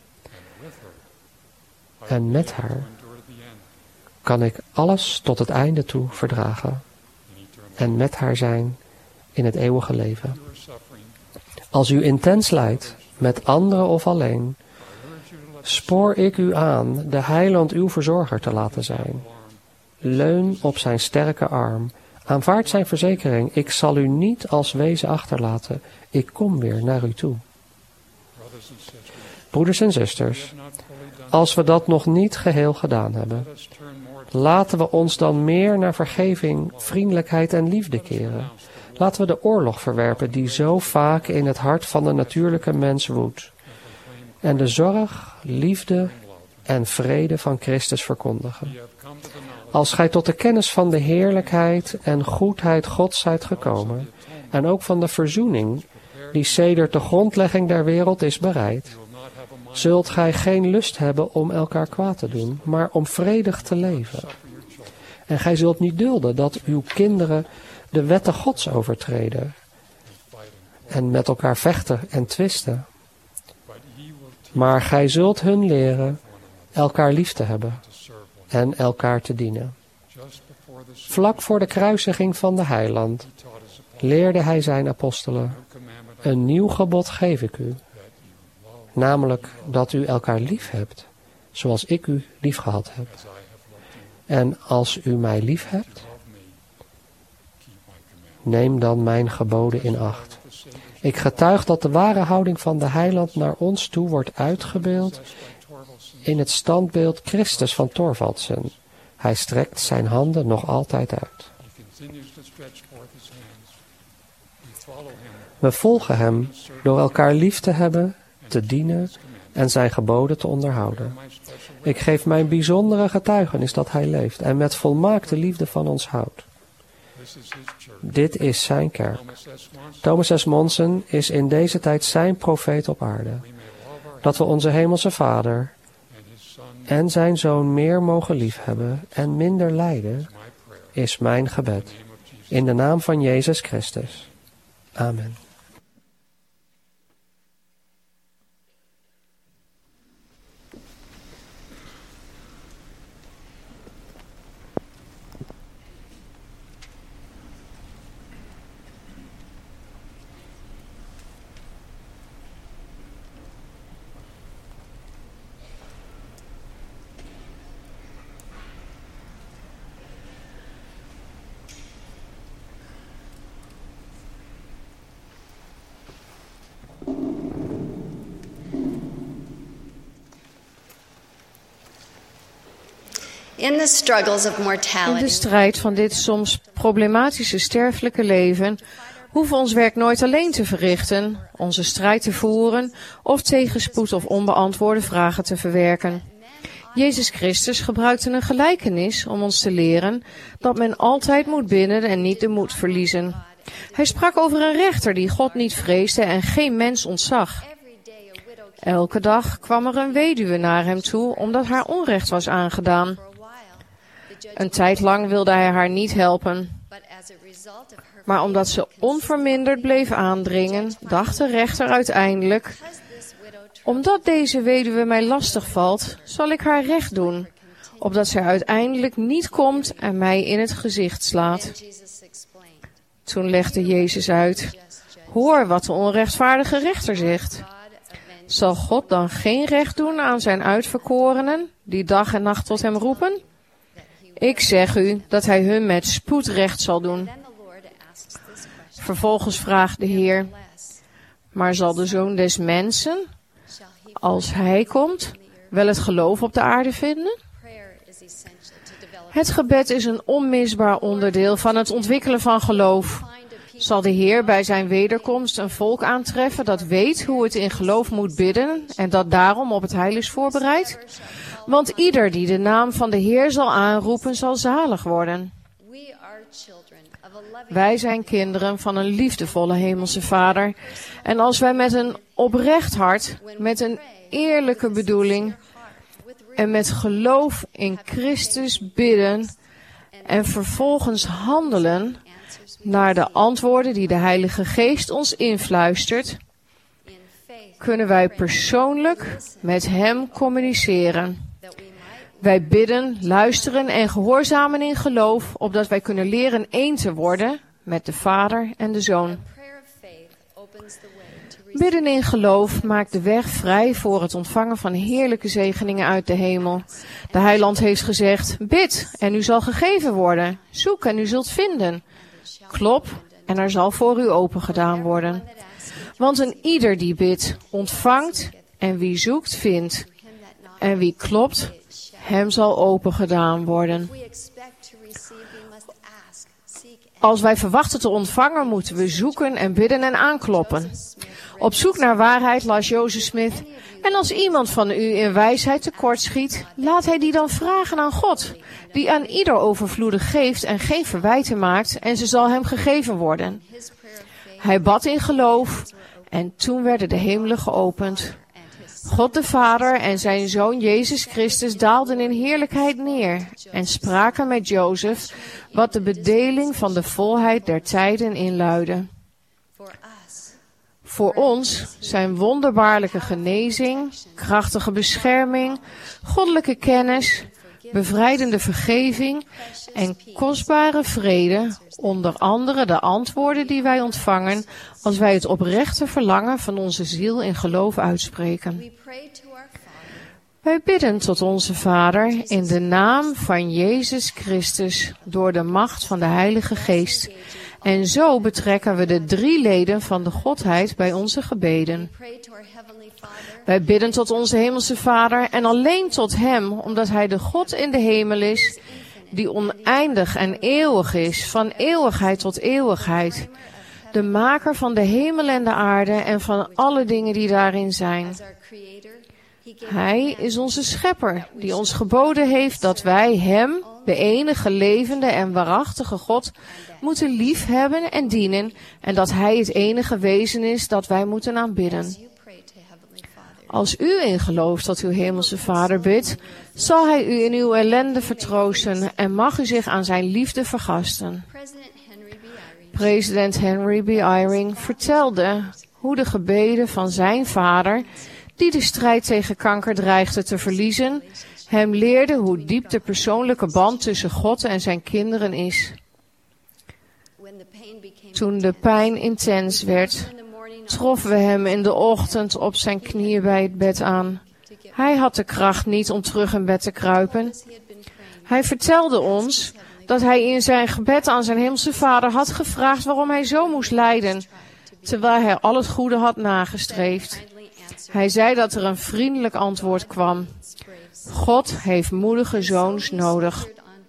En met haar kan ik alles tot het einde toe verdragen. En met haar zijn in het eeuwige leven. Als u intens lijdt, met anderen of alleen, spoor ik u aan de Heiland uw verzorger te laten zijn. Leun op zijn sterke arm. Aanvaard zijn verzekering. Ik zal u niet als wezen achterlaten. Ik kom weer naar u toe. Broeders en zusters, als we dat nog niet geheel gedaan hebben, laten we ons dan meer naar vergeving, vriendelijkheid en liefde keren. Laten we de oorlog verwerpen die zo vaak in het hart van de natuurlijke mens woedt. En de zorg, liefde en vrede van Christus verkondigen. Als gij tot de kennis van de heerlijkheid en goedheid Gods zijt gekomen, en ook van de verzoening die sedert de grondlegging der wereld is bereid, zult gij geen lust hebben om elkaar kwaad te doen, maar om vredig te leven. En gij zult niet dulden dat uw kinderen de wetten Gods overtreden en met elkaar vechten en twisten. Maar gij zult hun leren elkaar lief te hebben en elkaar te dienen. Vlak voor de kruisiging van de Heiland leerde hij zijn apostelen: een nieuw gebod geef ik u, namelijk dat u elkaar lief hebt, zoals ik u lief gehad heb. En als u mij lief hebt, neem dan mijn geboden in acht. Ik getuig dat de ware houding van de Heiland naar ons toe wordt uitgebeeld in het standbeeld Christus van Thorvaldsen. Hij strekt zijn handen nog altijd uit. We volgen hem door elkaar lief te hebben, te dienen en zijn geboden te onderhouden. Ik geef mijn bijzondere getuigenis dat hij leeft en met volmaakte liefde van ons houdt. Dit is zijn kerk. Thomas S. Monson is in deze tijd zijn profeet op aarde. Dat we onze hemelse Vader en zijn Zoon meer mogen liefhebben en minder lijden, is mijn gebed. In de naam van Jezus Christus. Amen. In the struggles of In mortality, de strijd van dit soms problematische sterfelijke leven hoeven we ons werk nooit alleen te verrichten, onze strijd te voeren of tegenspoed of onbeantwoorde vragen te verwerken. Jezus Christus gebruikte een gelijkenis om ons te leren dat men altijd moet bidden en niet de moed verliezen. Hij sprak over een rechter die God niet vreesde en geen mens ontzag. Elke dag kwam er een weduwe naar hem toe omdat haar onrecht was aangedaan. Een tijd lang wilde hij haar niet helpen. Maar omdat ze onverminderd bleef aandringen, dacht de rechter uiteindelijk: omdat deze weduwe mij lastig valt, zal ik haar recht doen, opdat zij uiteindelijk niet komt en mij in het gezicht slaat. Toen legde Jezus uit: hoor wat de onrechtvaardige rechter zegt. Zal God dan geen recht doen aan zijn uitverkorenen, die dag en nacht tot hem roepen? Ik zeg u dat hij hun met spoed recht zal doen. Vervolgens vraagt de Heer, maar zal de Zoon des Mensen, als hij komt, wel het geloof op de aarde vinden? Het gebed is een onmisbaar onderdeel van het ontwikkelen van geloof. Zal de Heer bij zijn wederkomst een volk aantreffen dat weet hoe het in geloof moet bidden en dat daarom op het heil is voorbereid? Want ieder die de naam van de Heer zal aanroepen, zal zalig worden. Wij zijn kinderen van een liefdevolle hemelse Vader. En als wij met een oprecht hart, met een eerlijke bedoeling en met geloof in Christus bidden en vervolgens handelen naar de antwoorden die de Heilige Geest ons influistert, kunnen wij persoonlijk met Hem communiceren. Wij bidden, luisteren en gehoorzamen in geloof, opdat wij kunnen leren één te worden met de Vader en de Zoon. Bidden in geloof maakt de weg vrij voor het ontvangen van heerlijke zegeningen uit de hemel. De Heiland heeft gezegd, bid en u zal gegeven worden. Zoek en u zult vinden. Klop en er zal voor u opengedaan worden. Want een ieder die bidt, ontvangt en wie zoekt, vindt. En wie klopt, hem zal opengedaan worden. Als wij verwachten te ontvangen, moeten we zoeken en bidden en aankloppen. Op zoek naar waarheid las Joseph Smith. En als iemand van u in wijsheid tekortschiet, laat hij die dan vragen aan God, die aan ieder overvloedig geeft en geen verwijten maakt, en ze zal hem gegeven worden. Hij bad in geloof en toen werden de hemelen geopend. God de Vader en zijn Zoon Jezus Christus daalden in heerlijkheid neer en spraken met Jozef, wat de bedeling van de volheid der tijden inluidde. Voor ons zijn wonderbaarlijke genezing, krachtige bescherming, goddelijke kennis, bevrijdende vergeving en kostbare vrede, onder andere de antwoorden die wij ontvangen als wij het oprechte verlangen van onze ziel in geloof uitspreken. Wij bidden tot onze Vader in de naam van Jezus Christus door de macht van de Heilige Geest. En zo betrekken we de drie leden van de Godheid bij onze gebeden. Wij bidden tot onze Hemelse Vader en alleen tot Hem, omdat Hij de God in de hemel is, die oneindig en eeuwig is, van eeuwigheid tot eeuwigheid. De maker van de hemel en de aarde en van alle dingen die daarin zijn. Hij is onze schepper, die ons geboden heeft dat wij Hem, de enige levende en waarachtige God, moeten liefhebben en dienen en dat Hij het enige wezen is dat wij moeten aanbidden. Als u in geloof tot uw hemelse Vader bidt, zal Hij u in uw ellende vertroosten en mag u zich aan zijn liefde vergasten. President Henry B. Eyring vertelde hoe de gebeden van zijn vader, die de strijd tegen kanker dreigde te verliezen, hem leerden hoe diep de persoonlijke band tussen God en zijn kinderen is. Toen de pijn intens werd, troffen we hem in de ochtend op zijn knieën bij het bed aan. Hij had de kracht niet om terug in bed te kruipen. Hij vertelde ons dat hij in zijn gebed aan zijn hemelse Vader had gevraagd waarom hij zo moest lijden, terwijl hij al het goede had nagestreefd. Hij zei dat er een vriendelijk antwoord kwam. God heeft moedige zoons nodig.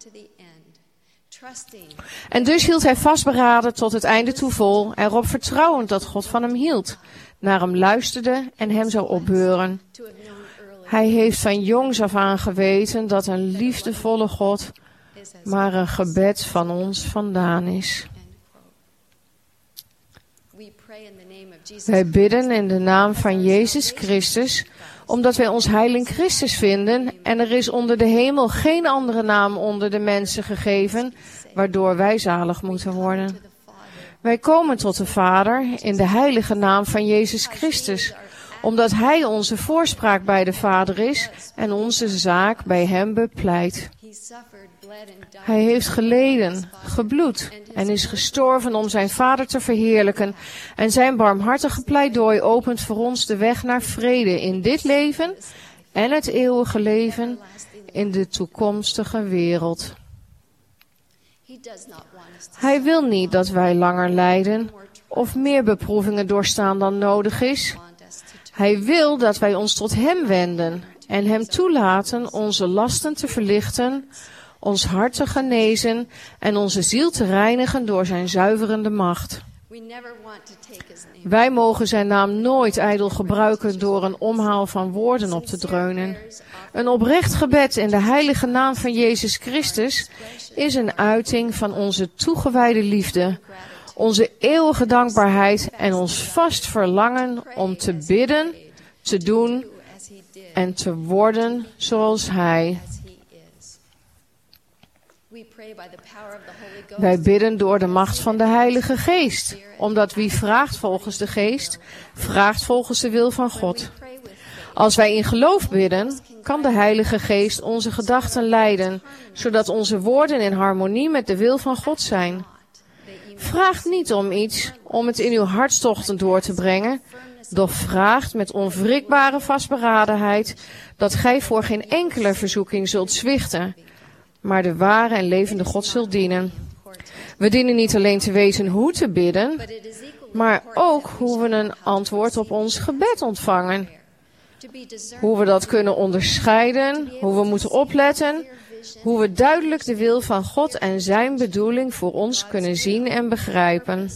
En dus hield hij vastberaden tot het einde toe vol, erop vertrouwend dat God van hem hield, naar hem luisterde en hem zou opbeuren. Hij heeft van jongs af aan geweten dat een liefdevolle God maar een gebed van ons vandaan is. Wij bidden in de naam van Jezus Christus, omdat wij ons heil in Christus vinden en er is onder de hemel geen andere naam onder de mensen gegeven, waardoor wij zalig moeten worden. Wij komen tot de Vader in de heilige naam van Jezus Christus, omdat Hij onze voorspraak bij de Vader is en onze zaak bij Hem bepleit. Hij heeft geleden, gebloed en is gestorven om zijn Vader te verheerlijken. En zijn barmhartige pleidooi opent voor ons de weg naar vrede in dit leven en het eeuwige leven in de toekomstige wereld. Hij wil niet dat wij langer lijden of meer beproevingen doorstaan dan nodig is. Hij wil dat wij ons tot Hem wenden en Hem toelaten onze lasten te verlichten, ons hart te genezen en onze ziel te reinigen door Zijn zuiverende macht. Wij mogen Zijn naam nooit ijdel gebruiken door een omhaal van woorden op te dreunen. Een oprecht gebed in de heilige naam van Jezus Christus is een uiting van onze toegewijde liefde, onze eeuwige dankbaarheid en ons vast verlangen om te bidden, te doen en te worden zoals Hij. Wij bidden door de macht van de Heilige Geest, omdat wie vraagt volgens de Geest, vraagt volgens de wil van God. Als wij in geloof bidden, kan de Heilige Geest onze gedachten leiden, zodat onze woorden in harmonie met de wil van God zijn. Vraag niet om iets om het in uw hartstochten door te brengen, doch vraagt met onwrikbare vastberadenheid dat gij voor geen enkele verzoeking zult zwichten, maar de ware en levende God zult dienen. We dienen niet alleen te weten hoe te bidden, maar ook hoe we een antwoord op ons gebed ontvangen. Hoe we dat kunnen onderscheiden, hoe we moeten opletten, hoe we duidelijk de wil van God en Zijn bedoeling voor ons kunnen zien en begrijpen.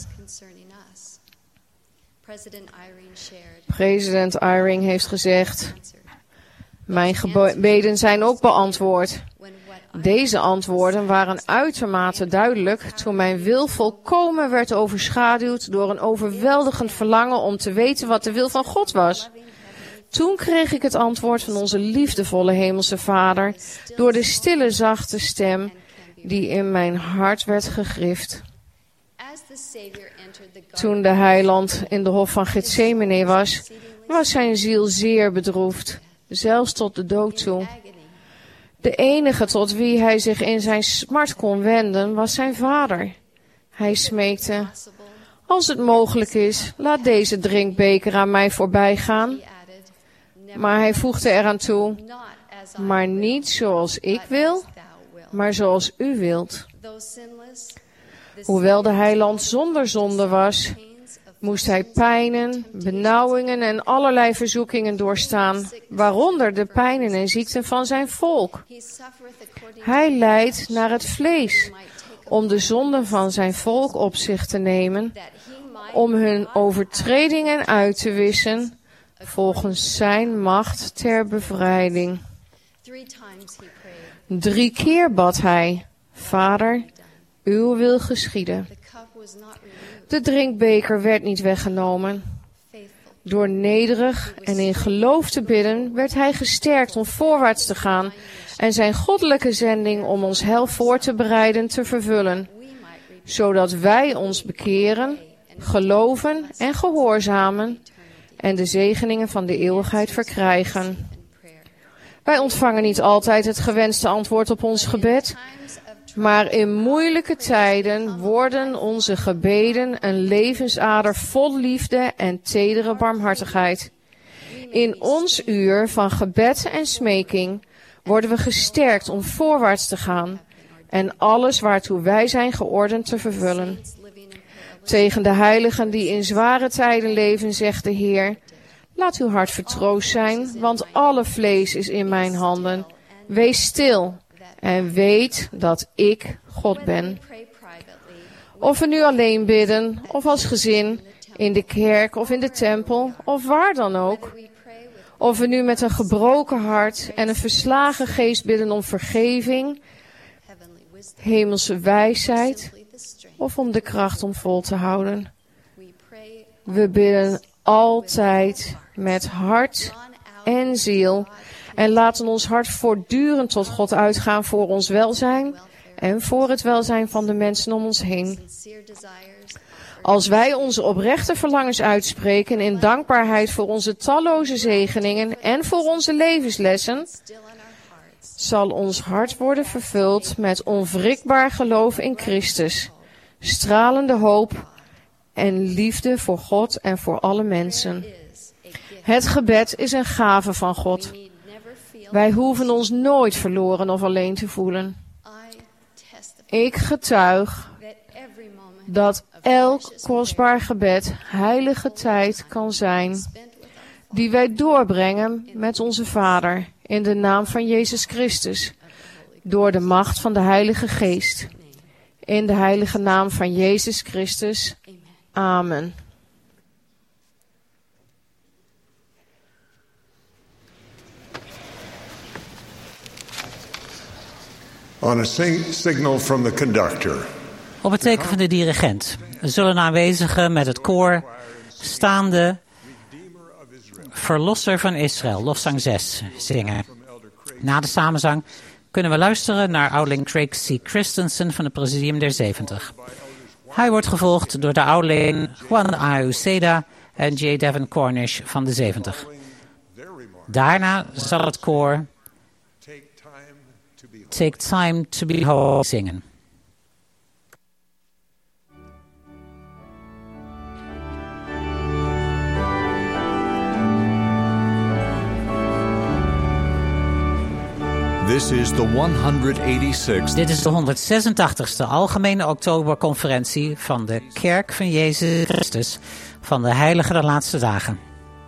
President Eyring heeft gezegd: mijn gebeden zijn ook beantwoord. Deze antwoorden waren uitermate duidelijk toen mijn wil volkomen werd overschaduwd door een overweldigend verlangen om te weten wat de wil van God was. Toen kreeg ik het antwoord van onze liefdevolle hemelse Vader door de stille zachte stem die in mijn hart werd gegrift. Toen de heiland in de hof van Gethsemane was, was zijn ziel zeer bedroefd, zelfs tot de dood toe. De enige tot wie hij zich in zijn smart kon wenden was zijn vader. Hij smeekte: als het mogelijk is, laat deze drinkbeker aan mij voorbij gaan. Maar hij voegde eraan toe: maar niet zoals ik wil, maar zoals u wilt. Hoewel de heiland zonder zonde was, moest hij pijnen, benauwingen en allerlei verzoekingen doorstaan, waaronder de pijnen en ziekten van zijn volk. Hij lijdt naar het vlees, om de zonden van zijn volk op zich te nemen, om hun overtredingen uit te wissen, volgens zijn macht ter bevrijding. Drie keer bad hij: Vader, uw wil geschieden. De drinkbeker werd niet weggenomen. Door nederig en in geloof te bidden werd hij gesterkt om voorwaarts te gaan en zijn goddelijke zending om ons heil voor te bereiden te vervullen, zodat wij ons bekeren, geloven en gehoorzamen en de zegeningen van de eeuwigheid verkrijgen. Wij ontvangen niet altijd het gewenste antwoord op ons gebed, maar in moeilijke tijden worden onze gebeden een levensader vol liefde en tedere barmhartigheid. In ons uur van gebed en smeking worden we gesterkt om voorwaarts te gaan en alles waartoe wij zijn geordend te vervullen. Tegen de heiligen die in zware tijden leven, zegt de Heer: laat uw hart vertroost zijn, want alle vlees is in mijn handen. Wees stil en weet dat ik God ben. Of we nu alleen bidden, of als gezin, in de kerk of in de tempel, of waar dan ook. Of we nu met een gebroken hart en een verslagen geest bidden om vergeving, hemelse wijsheid, of om de kracht om vol te houden. We bidden altijd met hart en ziel en laten ons hart voortdurend tot God uitgaan voor ons welzijn en voor het welzijn van de mensen om ons heen. Als wij onze oprechte verlangens uitspreken in dankbaarheid voor onze talloze zegeningen en voor onze levenslessen, zal ons hart worden vervuld met onwrikbaar geloof in Christus, stralende hoop en liefde voor God en voor alle mensen. Het gebed is een gave van God. Wij hoeven ons nooit verloren of alleen te voelen. Ik getuig dat elk kostbaar gebed heilige tijd kan zijn die wij doorbrengen met onze Vader in de naam van Jezus Christus, door de macht van de Heilige Geest. In de heilige naam van Jezus Christus. Amen. On a sing- signal from the conductor. Op het teken van de dirigent zullen de aanwezigen met het koor staande Verlosser van Israël, lofzang zes, zingen. Na de samenzang kunnen we luisteren naar ouderling Craig C. Christensen van het Presidium der zeventig. Hij wordt gevolgd door de ouderling Juan A. Uceda en J. Devin Cornish van de zeventig. Daarna zal het koor Take Time to Behold zingen. This is the honderdzesenentachtigste. Dit is de honderdzesentachtigste Algemene Oktoberconferentie van de Kerk van Jezus Christus van de Heilige der Laatste Dagen.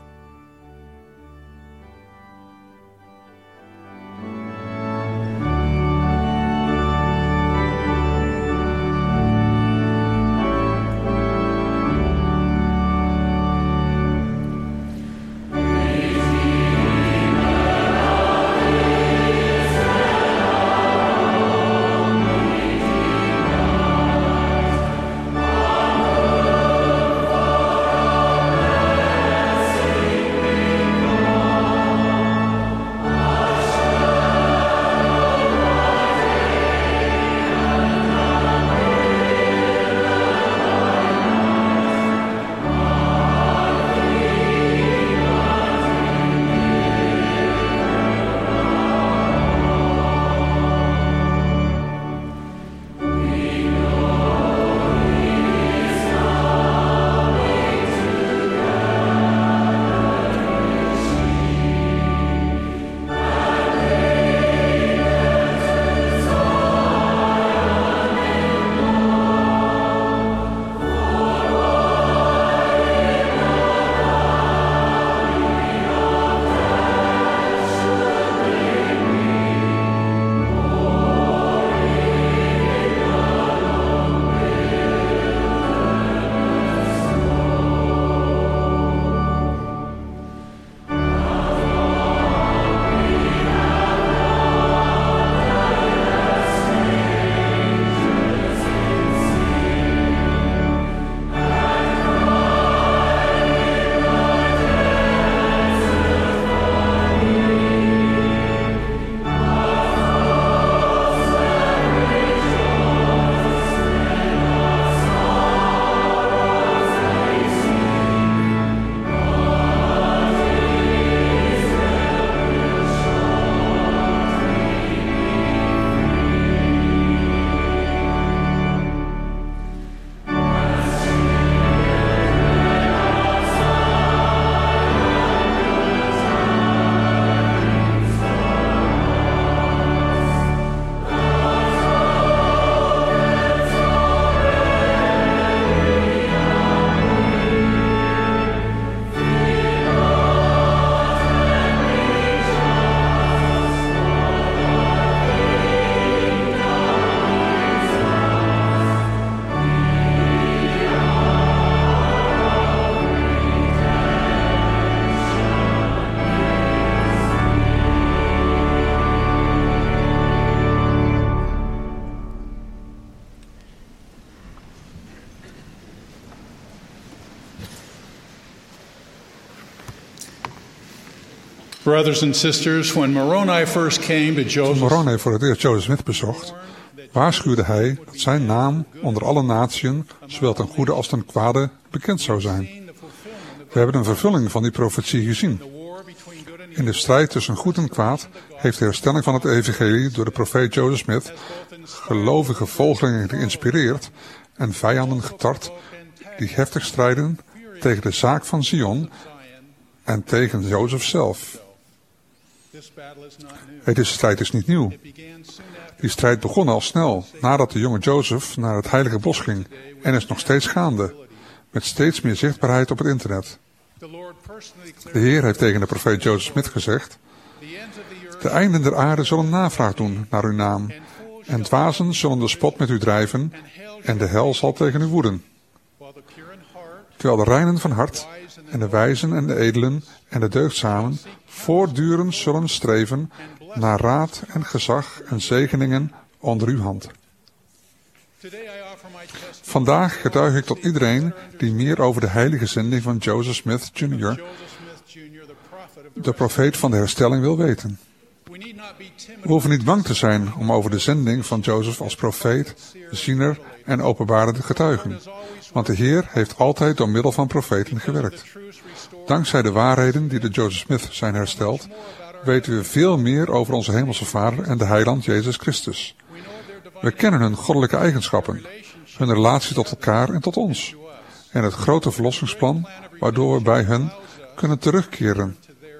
Brothers and sisters, when Moroni first came to Joseph, Toen Moroni voor het eerst Joseph Smith bezocht, waarschuwde hij dat zijn naam onder alle natieën, zowel ten goede als ten kwade, bekend zou zijn. We hebben een vervulling van die profetie gezien. In de strijd tussen goed en kwaad heeft de herstelling van het evangelie door de profeet Joseph Smith gelovige volgelingen geïnspireerd en vijanden getart die heftig strijden tegen de zaak van Zion en tegen Jozef zelf. Hey, deze strijd is niet nieuw. Die strijd begon al snel nadat de jonge Joseph naar het heilige bos ging en is nog steeds gaande, met steeds meer zichtbaarheid op het internet. De Heer heeft tegen de profeet Joseph Smith gezegd: de einden der aarde zullen navraag doen naar uw naam, en dwazen zullen de spot met u drijven, en de hel zal tegen u woeden. Terwijl de reinen van hart, en de wijzen en de edelen, en de deugdzamen, voortdurend zullen streven naar raad en gezag en zegeningen onder uw hand. Vandaag getuig ik tot iedereen die meer over de heilige zending van Joseph Smith junior, de profeet van de herstelling, wil weten. We hoeven niet bang te zijn om over de zending van Joseph als profeet, ziener en openbaarder te getuigen, want de Heer heeft altijd door middel van profeten gewerkt. Dankzij de waarheden die door Joseph Smith zijn hersteld, weten we veel meer over onze hemelse Vader en de Heiland Jezus Christus. We kennen hun goddelijke eigenschappen, hun relatie tot elkaar en tot ons, en het grote verlossingsplan waardoor we bij hen kunnen terugkeren.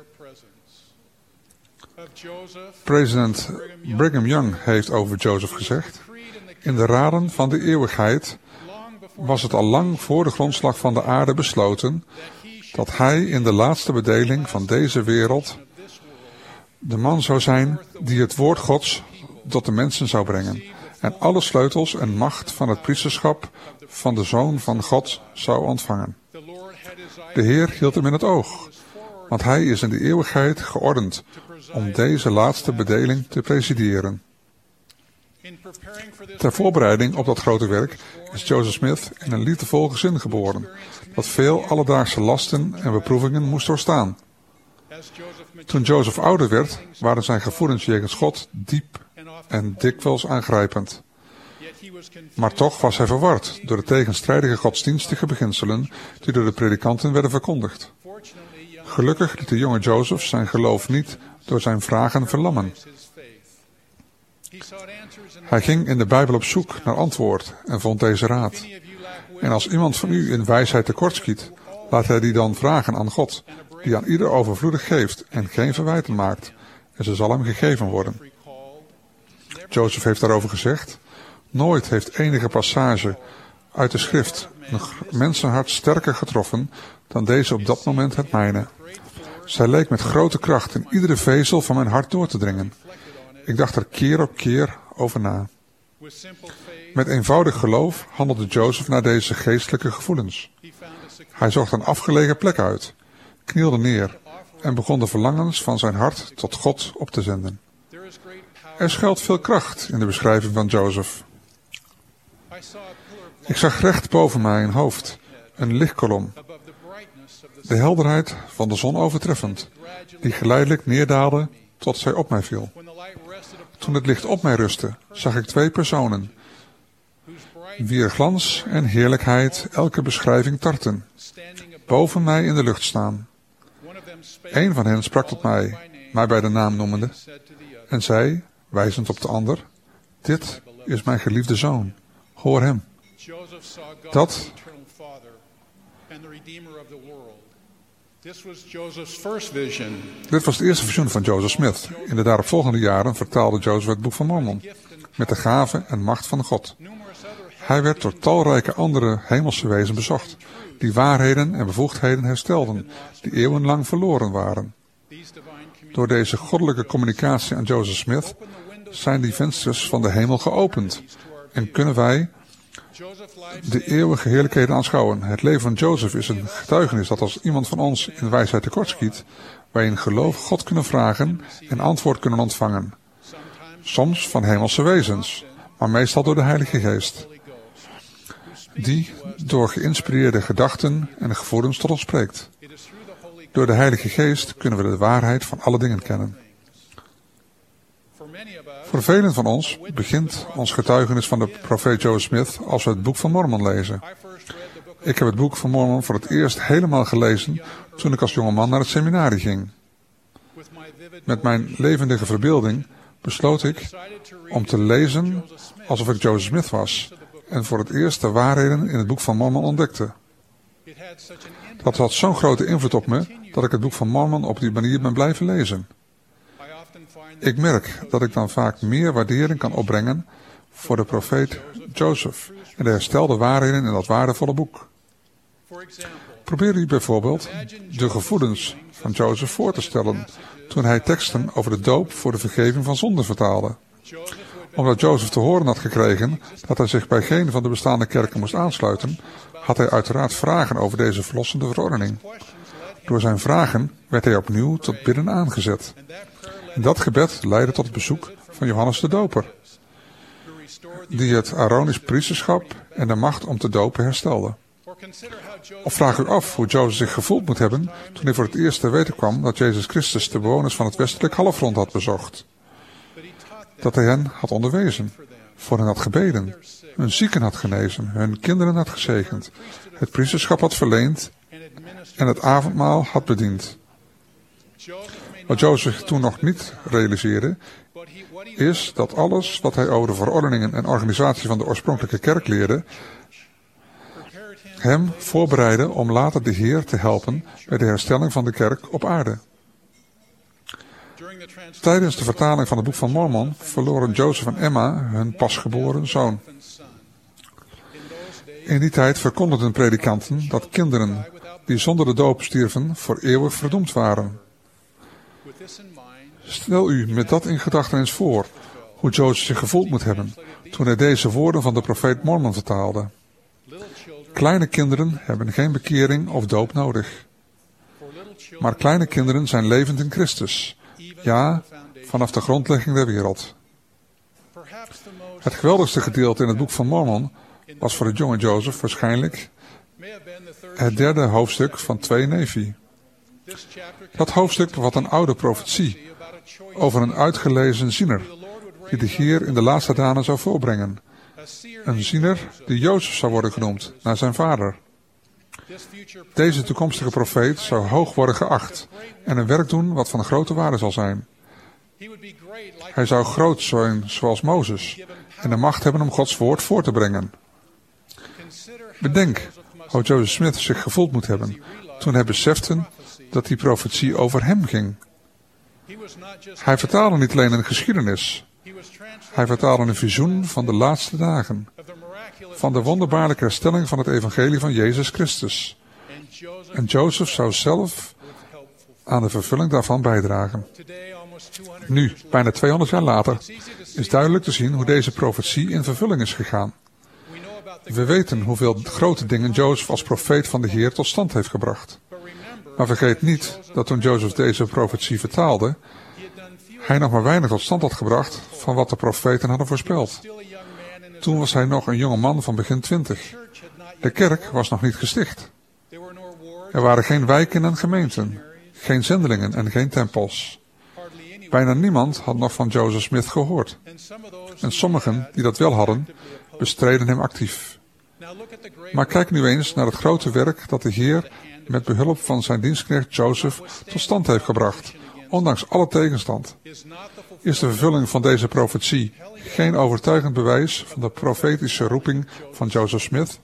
President Brigham Young heeft over Joseph gezegd: in de raden van de eeuwigheid was het al lang voor de grondslag van de aarde besloten dat hij in de laatste bedeling van deze wereld de man zou zijn die het woord Gods tot de mensen zou brengen en alle sleutels en macht van het priesterschap van de Zoon van God zou ontvangen. De Heer hield hem in het oog, want hij is in de eeuwigheid geordend om deze laatste bedeling te presideren. Ter voorbereiding op dat grote werk is Joseph Smith in een liefdevol gezin geboren, dat veel alledaagse lasten en beproevingen moest doorstaan. Toen Joseph ouder werd, waren zijn gevoelens jegens God diep en dikwijls aangrijpend. Maar toch was hij verward door de tegenstrijdige godsdienstige beginselen die door de predikanten werden verkondigd. Gelukkig liet de jonge Joseph zijn geloof niet door zijn vragen verlammen. Hij ging in de Bijbel op zoek naar antwoord en vond deze raad. En als iemand van u in wijsheid tekortschiet, laat hij die dan vragen aan God, die aan ieder overvloedig geeft en geen verwijten maakt, en ze zal hem gegeven worden. Joseph heeft daarover gezegd: nooit heeft enige passage uit de schrift een mensenhart sterker getroffen dan deze op dat moment het mijne. Zij leek met grote kracht in iedere vezel van mijn hart door te dringen. Ik dacht er keer op keer over na. Met eenvoudig geloof handelde Joseph naar deze geestelijke gevoelens. Hij zocht een afgelegen plek uit, knielde neer en begon de verlangens van zijn hart tot God op te zenden. Er schuilt veel kracht in de beschrijving van Joseph. Ik zag recht boven mij een hoofd, een lichtkolom, de helderheid van de zon overtreffend, die geleidelijk neerdaalde tot zij op mij viel. Toen het licht op mij rustte, zag ik twee personen, wier glans en heerlijkheid elke beschrijving tarten, boven mij in de lucht staan. Een van hen sprak tot mij, mij bij de naam noemende, en zei, wijzend op de ander: dit is mijn geliefde zoon, hoor hem. Dat Dit was het eerste visioen van Joseph Smith. In de daaropvolgende jaren vertaalde Joseph het boek van Mormon, met de gave en macht van God. Hij werd door talrijke andere hemelse wezens bezocht, die waarheden en bevoegdheden herstelden, die eeuwenlang verloren waren. Door deze goddelijke communicatie aan Joseph Smith zijn die vensters van de hemel geopend en kunnen wij de eeuwige heerlijkheden aanschouwen. Het leven van Joseph is een getuigenis dat als iemand van ons in wijsheid tekortschiet, wij in geloof God kunnen vragen en antwoord kunnen ontvangen. Soms van hemelse wezens, maar meestal door de Heilige Geest, die door geïnspireerde gedachten en gevoelens tot ons spreekt. Door de Heilige Geest kunnen we de waarheid van alle dingen kennen. Voor velen van ons begint ons getuigenis van de profeet Joseph Smith als we het boek van Mormon lezen. Ik heb het boek van Mormon voor het eerst helemaal gelezen toen ik als jongeman naar het seminarie ging. Met mijn levendige verbeelding besloot ik om te lezen alsof ik Joseph Smith was en voor het eerst de waarheden in het boek van Mormon ontdekte. Dat had zo'n grote invloed op me dat ik het boek van Mormon op die manier ben blijven lezen. Ik merk dat ik dan vaak meer waardering kan opbrengen voor de profeet Jozef en de herstelde waarheden in dat waardevolle boek. Probeer u bijvoorbeeld de gevoelens van Jozef voor te stellen toen hij teksten over de doop voor de vergeving van zonden vertaalde. Omdat Jozef te horen had gekregen dat hij zich bij geen van de bestaande kerken moest aansluiten, had hij uiteraard vragen over deze verlossende verordening. Door zijn vragen werd hij opnieuw tot bidden aangezet. En dat gebed leidde tot het bezoek van Johannes de Doper, die het Aaronisch priesterschap en de macht om te dopen herstelde. Of vraag u af hoe Jozef zich gevoeld moet hebben toen hij voor het eerst te weten kwam dat Jezus Christus de bewoners van het westelijk halfrond had bezocht. Dat hij hen had onderwezen, voor hen had gebeden, hun zieken had genezen, hun kinderen had gezegend, het priesterschap had verleend en het avondmaal had bediend. Wat Jozef toen nog niet realiseerde, is dat alles wat hij over de verordeningen en organisatie van de oorspronkelijke kerk leerde, hem voorbereidde om later de Heer te helpen bij de herstelling van de kerk op aarde. Tijdens de vertaling van het boek van Mormon verloren Jozef en Emma hun pasgeboren zoon. In die tijd verkondigden predikanten dat kinderen die zonder de doop stierven voor eeuwig verdoemd waren. Stel u met dat in gedachten eens voor hoe Jozef zich gevoeld moet hebben toen hij deze woorden van de profeet Mormon vertaalde. Kleine kinderen hebben geen bekering of doop nodig. Maar kleine kinderen zijn levend in Christus. Ja, vanaf de grondlegging der wereld. Het geweldigste gedeelte in het boek van Mormon was voor de jonge Jozef waarschijnlijk het derde hoofdstuk van twee Nefi. Dat hoofdstuk bevat een oude profetie over een uitgelezen ziener die de Heer in de laatste dagen zou voorbrengen. Een ziener die Jozef zou worden genoemd, naar zijn vader. Deze toekomstige profeet zou hoog worden geacht en een werk doen wat van grote waarde zal zijn. Hij zou groot zijn zoals Mozes en de macht hebben om Gods woord voor te brengen. Bedenk hoe Joseph Smith zich gevoeld moet hebben toen hij besefte dat die profetie over hem ging. Hij vertaalde niet alleen een geschiedenis. Hij vertaalde een visioen van de laatste dagen. Van de wonderbaarlijke herstelling van het evangelie van Jezus Christus. En Jozef zou zelf aan de vervulling daarvan bijdragen. Nu, bijna tweehonderd jaar later, is duidelijk te zien hoe deze profetie in vervulling is gegaan. We weten hoeveel grote dingen Jozef als profeet van de Heer tot stand heeft gebracht. Maar vergeet niet dat toen Jozef deze profetie vertaalde, hij nog maar weinig tot stand had gebracht van wat de profeten hadden voorspeld. Toen was hij nog een jonge man van begin twintig. De kerk was nog niet gesticht. Er waren geen wijken en gemeenten, geen zendelingen en geen tempels. Bijna niemand had nog van Joseph Smith gehoord. En sommigen die dat wel hadden, bestreden hem actief. Maar kijk nu eens naar het grote werk dat de Heer met behulp van zijn dienstknecht Jozef tot stand heeft gebracht, ondanks alle tegenstand. Is de vervulling van deze profetie geen overtuigend bewijs van de profetische roeping van Joseph Smith?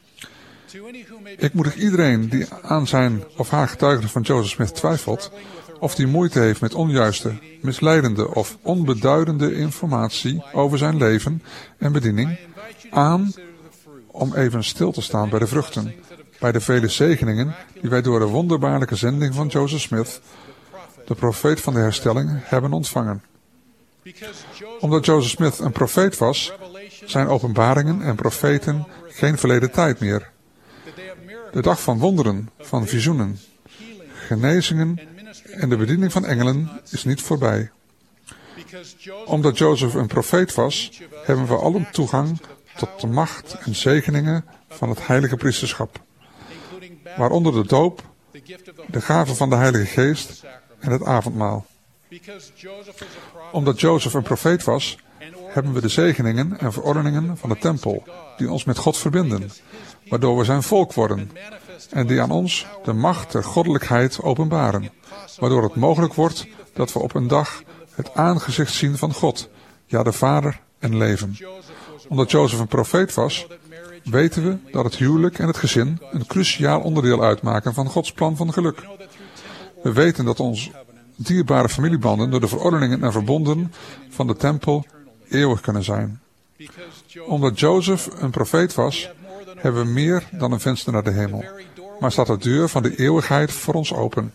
Ik moedig iedereen die aan zijn of haar getuigenis van Joseph Smith twijfelt, of die moeite heeft met onjuiste, misleidende of onbeduidende informatie over zijn leven en bediening, aan om even stil te staan bij de vruchten, bij de vele zegeningen die wij door de wonderbaarlijke zending van Joseph Smith, de profeet van de herstelling, hebben ontvangen. Omdat Joseph Smith een profeet was, zijn openbaringen en profeten geen verleden tijd meer. De dag van wonderen, van visioenen, genezingen en de bediening van engelen is niet voorbij. Omdat Jozef een profeet was, hebben we allen toegang tot de macht en zegeningen van het heilige priesterschap, waaronder de doop, de gave van de Heilige Geest en het avondmaal. Omdat Jozef een profeet was, hebben we de zegeningen en verordeningen van de tempel, die ons met God verbinden, waardoor we zijn volk worden, en die aan ons de macht der goddelijkheid openbaren, waardoor het mogelijk wordt dat we op een dag het aangezicht zien van God, ja de Vader en leven. Omdat Jozef een profeet was, weten we dat het huwelijk en het gezin een cruciaal onderdeel uitmaken van Gods plan van geluk. We weten dat ons dierbare familiebanden door de verordeningen en verbonden van de tempel eeuwig kunnen zijn. Omdat Jozef een profeet was, hebben we meer dan een venster naar de hemel, maar staat de deur van de eeuwigheid voor ons open.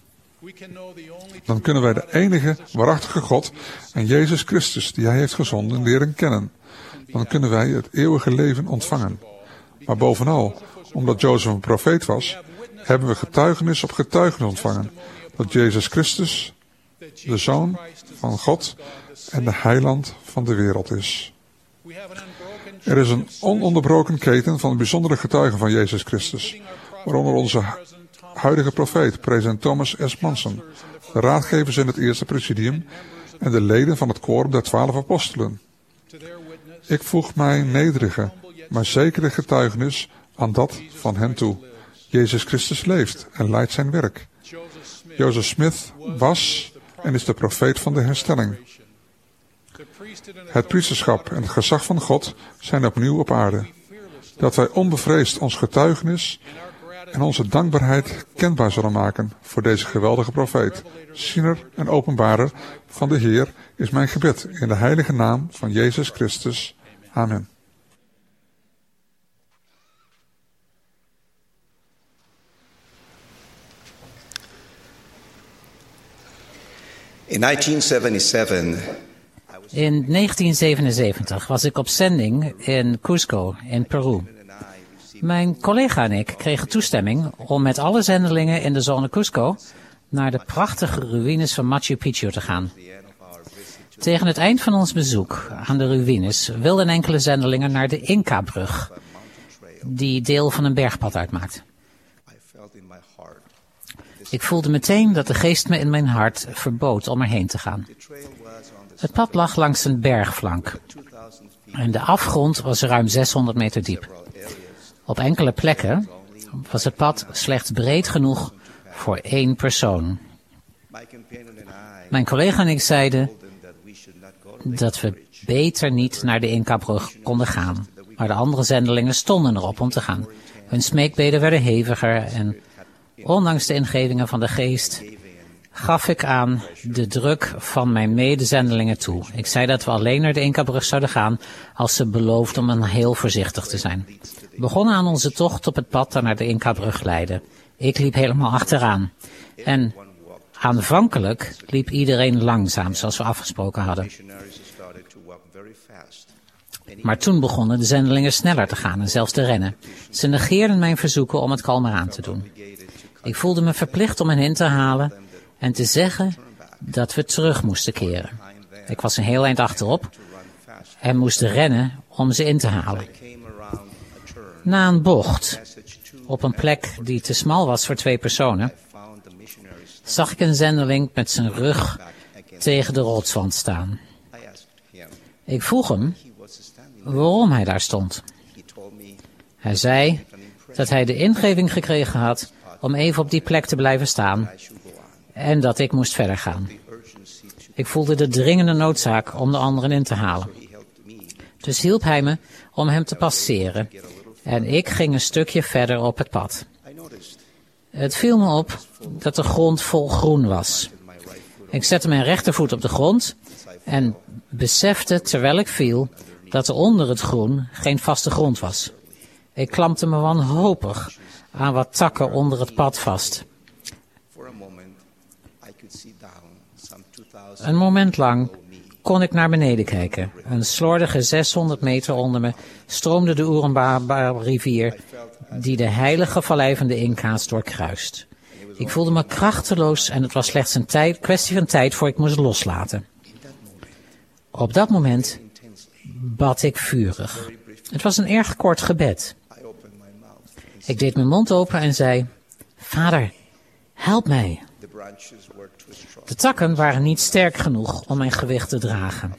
Dan kunnen wij de enige waarachtige God en Jezus Christus die Hij heeft gezonden leren kennen. Dan kunnen wij het eeuwige leven ontvangen. Maar bovenal, omdat Jozef een profeet was, hebben we getuigenis op getuigenis ontvangen dat Jezus Christus de Zoon van God en de Heiland van de wereld is. Er is een ononderbroken keten van bijzondere getuigen van Jezus Christus, waaronder onze huidige profeet, president Thomas S. Monson, de raadgevers in het eerste presidium en de leden van het koor der twaalf apostelen. Ik voeg mijn nederige, maar zekere getuigenis aan dat van hen toe. Jezus Christus leeft en leidt zijn werk. Joseph Smith was en is de profeet van de herstelling. Het priesterschap en het gezag van God zijn opnieuw op aarde. Dat wij onbevreesd ons getuigenis en onze dankbaarheid kenbaar zullen maken voor deze geweldige profeet, ziener en openbarer van de Heer, is mijn gebed in de heilige naam van Jezus Christus. Amen. In negentien zevenenzeventig, In negentien zevenenzeventig was ik op zending in Cusco in Peru. Mijn collega en ik kregen toestemming om met alle zendelingen in de zone Cusco naar de prachtige ruïnes van Machu Picchu te gaan. Tegen het eind van ons bezoek aan de ruïnes wilden enkele zendelingen naar de Inca-brug, die deel van een bergpad uitmaakt. Ik voelde meteen dat de geest me in mijn hart verbood om erheen te gaan. Het pad lag langs een bergflank en de afgrond was ruim zeshonderd meter diep. Op enkele plekken was het pad slechts breed genoeg voor één persoon. Mijn collega en ik zeiden dat we beter niet naar de Inca-brug konden gaan, maar de andere zendelingen stonden erop om te gaan. Hun smeekbeden werden heviger en ondanks de ingevingen van de geest gaf ik aan de druk van mijn medezendelingen toe. Ik zei dat we alleen naar de Inca-brug zouden gaan als ze beloofden om heel voorzichtig te zijn. We begonnen aan onze tocht op het pad dat naar de Inca-brug leidde. Ik liep helemaal achteraan. En aanvankelijk liep iedereen langzaam, zoals we afgesproken hadden. Maar toen begonnen de zendelingen sneller te gaan en zelfs te rennen. Ze negeerden mijn verzoeken om het kalmer aan te doen. Ik voelde me verplicht om hen in te halen en te zeggen dat we terug moesten keren. Ik was een heel eind achterop en moest rennen om ze in te halen. Na een bocht, op een plek die te smal was voor twee personen, zag ik een zendeling met zijn rug tegen de rotswand staan. Ik vroeg hem waarom hij daar stond. Hij zei dat hij de ingeving gekregen had om even op die plek te blijven staan en dat ik moest verder gaan. Ik voelde de dringende noodzaak om de anderen in te halen. Dus hielp hij me om hem te passeren en ik ging een stukje verder op het pad. Het viel me op dat de grond vol groen was. Ik zette mijn rechtervoet op de grond en besefte terwijl ik viel dat er onder het groen geen vaste grond was. Ik klampte me wanhopig aan wat takken onder het pad vast. Een moment lang kon ik naar beneden kijken. Een slordige zeshonderd meter onder me stroomde de Urubamba-rivier die de heilige vallei van de Inca's doorkruist. Ik voelde me krachteloos en het was slechts een tijd, kwestie van tijd voor ik moest loslaten. Op dat moment bad ik vurig. Het was een erg kort gebed. Ik deed mijn mond open en zei: Vader, help mij. De takken waren niet sterk genoeg om mijn gewicht te dragen.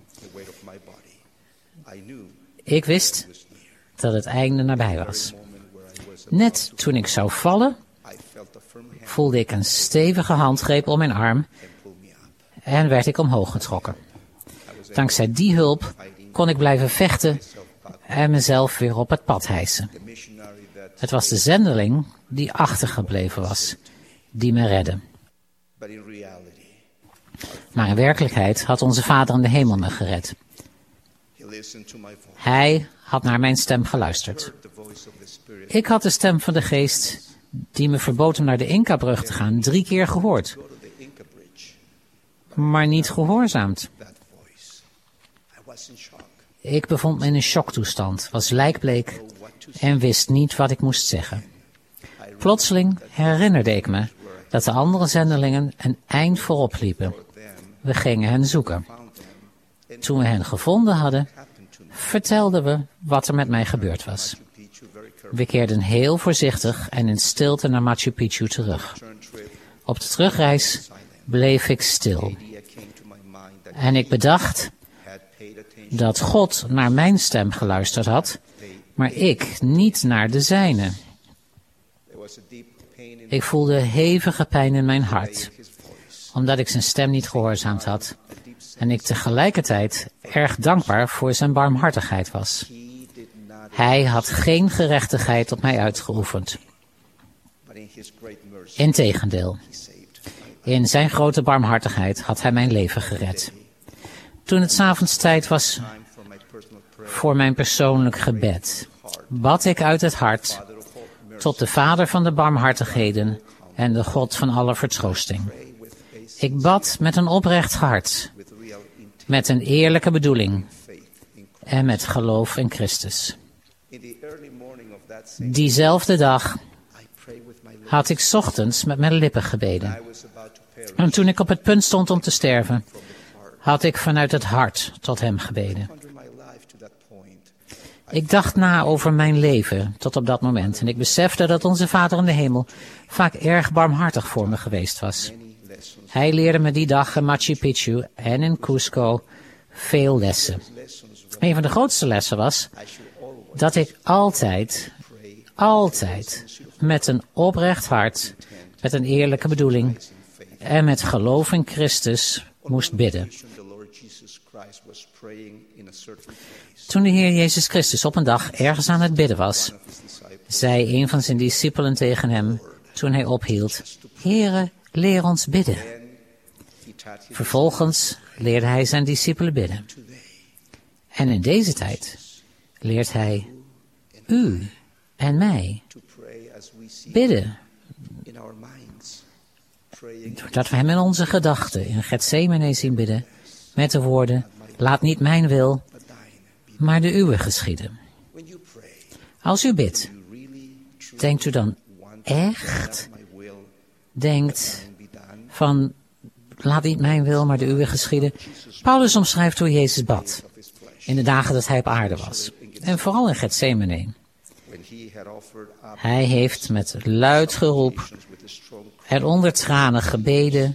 Ik wist dat het einde nabij was. Net toen ik zou vallen, voelde ik een stevige handgreep om mijn arm en werd ik omhoog getrokken. Dankzij die hulp kon ik blijven vechten en mezelf weer op het pad hijsen. Het was de zendeling die achtergebleven was, die me redde. Maar in werkelijkheid had onze Vader in de hemel me gered. Hij had naar mijn stem geluisterd. Ik had de stem van de Geest die me verbood om naar de Inca-brug te gaan, drie keer gehoord. Maar niet gehoorzaamd. Ik bevond me in een shocktoestand, was lijkbleek en wist niet wat ik moest zeggen. Plotseling herinnerde ik me dat de andere zendelingen een eind voorop liepen. We gingen hen zoeken. Toen we hen gevonden hadden, vertelden we wat er met mij gebeurd was. We keerden heel voorzichtig en in stilte naar Machu Picchu terug. Op de terugreis bleef ik stil. En ik bedacht dat God naar mijn stem geluisterd had, maar ik niet naar de zijne. Ik voelde hevige pijn in mijn hart, omdat ik zijn stem niet gehoorzaamd had. En ik tegelijkertijd erg dankbaar voor zijn barmhartigheid was. Hij had geen gerechtigheid op mij uitgeoefend. Integendeel, in zijn grote barmhartigheid had hij mijn leven gered. Toen het 's avonds tijd was voor mijn persoonlijk gebed, bad ik uit het hart tot de Vader van de barmhartigheden en de God van alle vertroosting. Ik bad met een oprecht hart, met een eerlijke bedoeling en met geloof in Christus. Diezelfde dag had ik 's ochtends met mijn lippen gebeden. En toen ik op het punt stond om te sterven, had ik vanuit het hart tot hem gebeden. Ik dacht na over mijn leven tot op dat moment en ik besefte dat onze Vader in de hemel vaak erg barmhartig voor me geweest was. Hij leerde me die dag in Machu Picchu en in Cusco veel lessen. Een van de grootste lessen was dat ik altijd, altijd met een oprecht hart, met een eerlijke bedoeling en met geloof in Christus moest bidden. Toen de Heer Jezus Christus op een dag ergens aan het bidden was, zei een van zijn discipelen tegen hem, toen hij ophield, Heere, leer ons bidden. Vervolgens leerde hij zijn discipelen bidden. En in deze tijd leert hij u en mij bidden. Doordat we hem in onze gedachten in Getsemane zien bidden, met de woorden, laat niet mijn wil, maar de uwe geschieden. Als u bidt, denkt u dan echt, denkt van, laat niet mijn wil, maar de uwe geschieden. Paulus omschrijft hoe Jezus bad, in de dagen dat hij op aarde was. En vooral in Getsemane. Hij heeft met luid geroep en onder tranen gebeden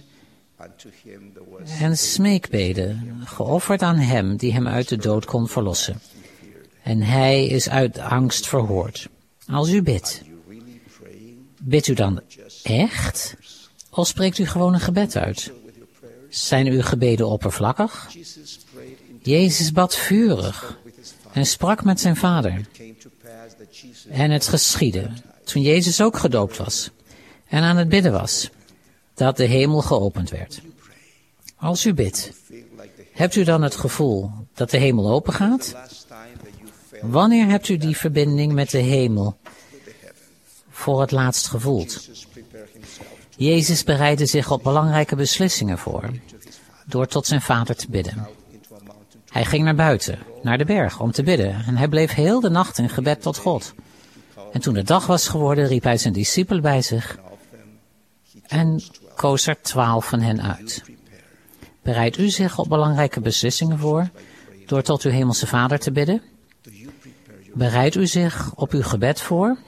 en smeekbeden geofferd aan hem die hem uit de dood kon verlossen. En hij is uit angst verhoord. Als u bidt, bidt u dan echt? Of spreekt u gewoon een gebed uit? Zijn uw gebeden oppervlakkig? Jezus bad vurig en sprak met zijn Vader. En het geschiedde, toen Jezus ook gedoopt was en aan het bidden was, dat de hemel geopend werd. Als u bidt, hebt u dan het gevoel dat de hemel open gaat? Wanneer hebt u die verbinding met de hemel voor het laatst gevoeld? Jezus bereidde zich op belangrijke beslissingen voor, door tot zijn Vader te bidden. Hij ging naar buiten, naar de berg, om te bidden, en hij bleef heel de nacht in gebed tot God. En toen het dag was geworden, riep hij zijn discipelen bij zich en koos er twaalf van hen uit. Bereidt u zich op belangrijke beslissingen voor, door tot uw hemelse Vader te bidden? Bereidt u zich op uw gebed voor?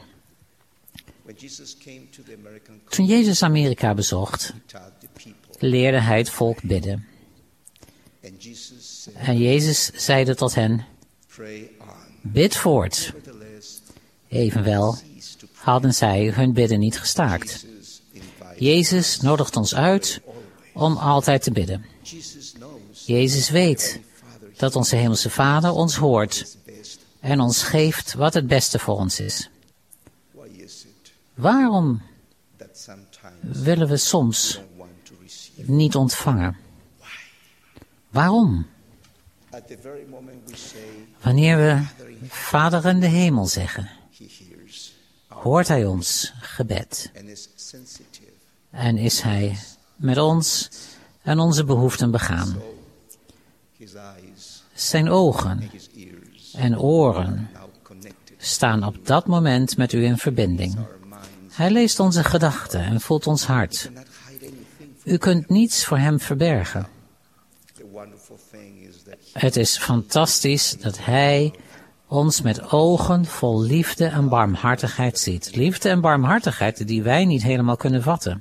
Toen Jezus Amerika bezocht, leerde hij het volk bidden. En Jezus zeide tot hen, bid voort. Evenwel hadden zij hun bidden niet gestaakt. Jezus nodigt ons uit om altijd te bidden. Jezus weet dat onze hemelse Vader ons hoort en ons geeft wat het beste voor ons is. Waarom willen we soms niet ontvangen. Waarom? Wanneer we Vader in de hemel zeggen, hoort Hij ons gebed en is Hij met ons en onze behoeften begaan. Zijn ogen en oren staan op dat moment met u in verbinding. Hij leest onze gedachten en voelt ons hart. U kunt niets voor Hem verbergen. Het is fantastisch dat Hij ons met ogen vol liefde en barmhartigheid ziet. Liefde en barmhartigheid die wij niet helemaal kunnen vatten.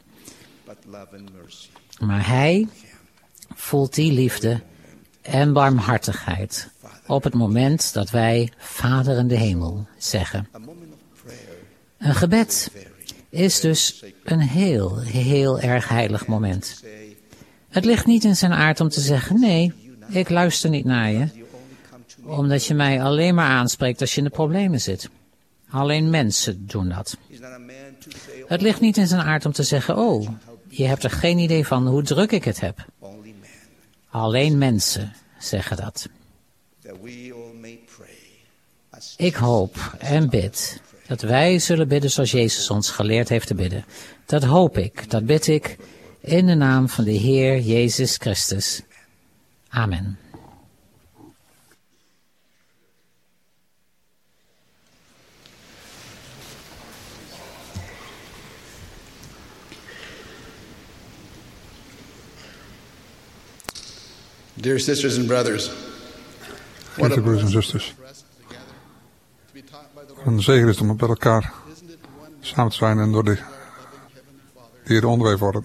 Maar Hij voelt die liefde en barmhartigheid op het moment dat wij Vader in de hemel zeggen. Een gebed is dus een heel, heel erg heilig moment. Het ligt niet in zijn aard om te zeggen, nee, ik luister niet naar je, omdat je mij alleen maar aanspreekt als je in de problemen zit. Alleen mensen doen dat. Het ligt niet in zijn aard om te zeggen, oh, je hebt er geen idee van hoe druk ik het heb. Alleen mensen zeggen dat. Ik hoop en bid dat wij zullen bidden zoals Jezus ons geleerd heeft te bidden. Dat hoop ik, dat bid ik in de naam van de Heer Jezus Christus. Amen. Dear sisters and brothers, Geliefde broeders en zusters, een zegen is om met elkaar samen te zijn en door de Heer onderwezen worden.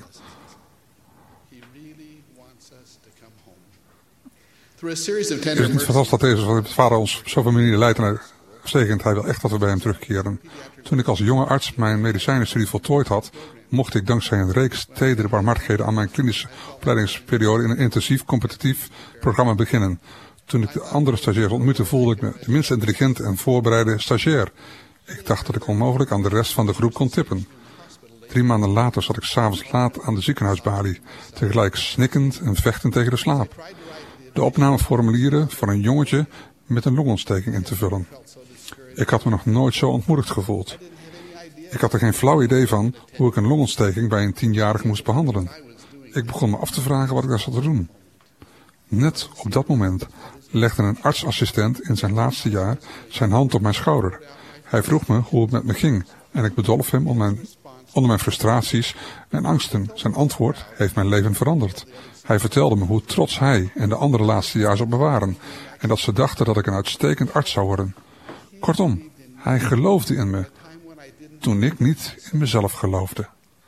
Is het niet fantastisch dat deze wat de Vader ons op zoveel manieren leidt en zegent? Hij wil echt dat we bij hem terugkeren. Toen ik als jonge arts mijn medicijnenstudie voltooid had, mocht ik dankzij een reeks tedere barmhartigheden aan mijn klinische opleidingsperiode in een intensief competitief programma beginnen. Toen ik de andere stagiairs ontmoette, voelde ik me de minst intelligente en voorbereide stagiair. Ik dacht dat ik onmogelijk aan de rest van de groep kon tippen. Drie maanden later zat ik s'avonds laat aan de ziekenhuisbalie, tegelijk snikkend en vechtend tegen de slaap. De opnameformulieren voor een jongetje met een longontsteking in te vullen. Ik had me nog nooit zo ontmoedigd gevoeld. Ik had er geen flauw idee van hoe ik een longontsteking bij een tienjarige moest behandelen. Ik begon me af te vragen wat ik daar zat te doen. Net op dat moment legde een artsassistent in zijn laatste jaar zijn hand op mijn schouder. Hij vroeg me hoe het met me ging en ik bedolf hem onder mijn, onder mijn frustraties en angsten. Zijn antwoord heeft mijn leven veranderd. Hij vertelde me hoe trots hij en de andere laatstejaars op me waren en dat ze dachten dat ik een uitstekend arts zou worden. Kortom, hij geloofde in me toen ik niet in mezelf geloofde.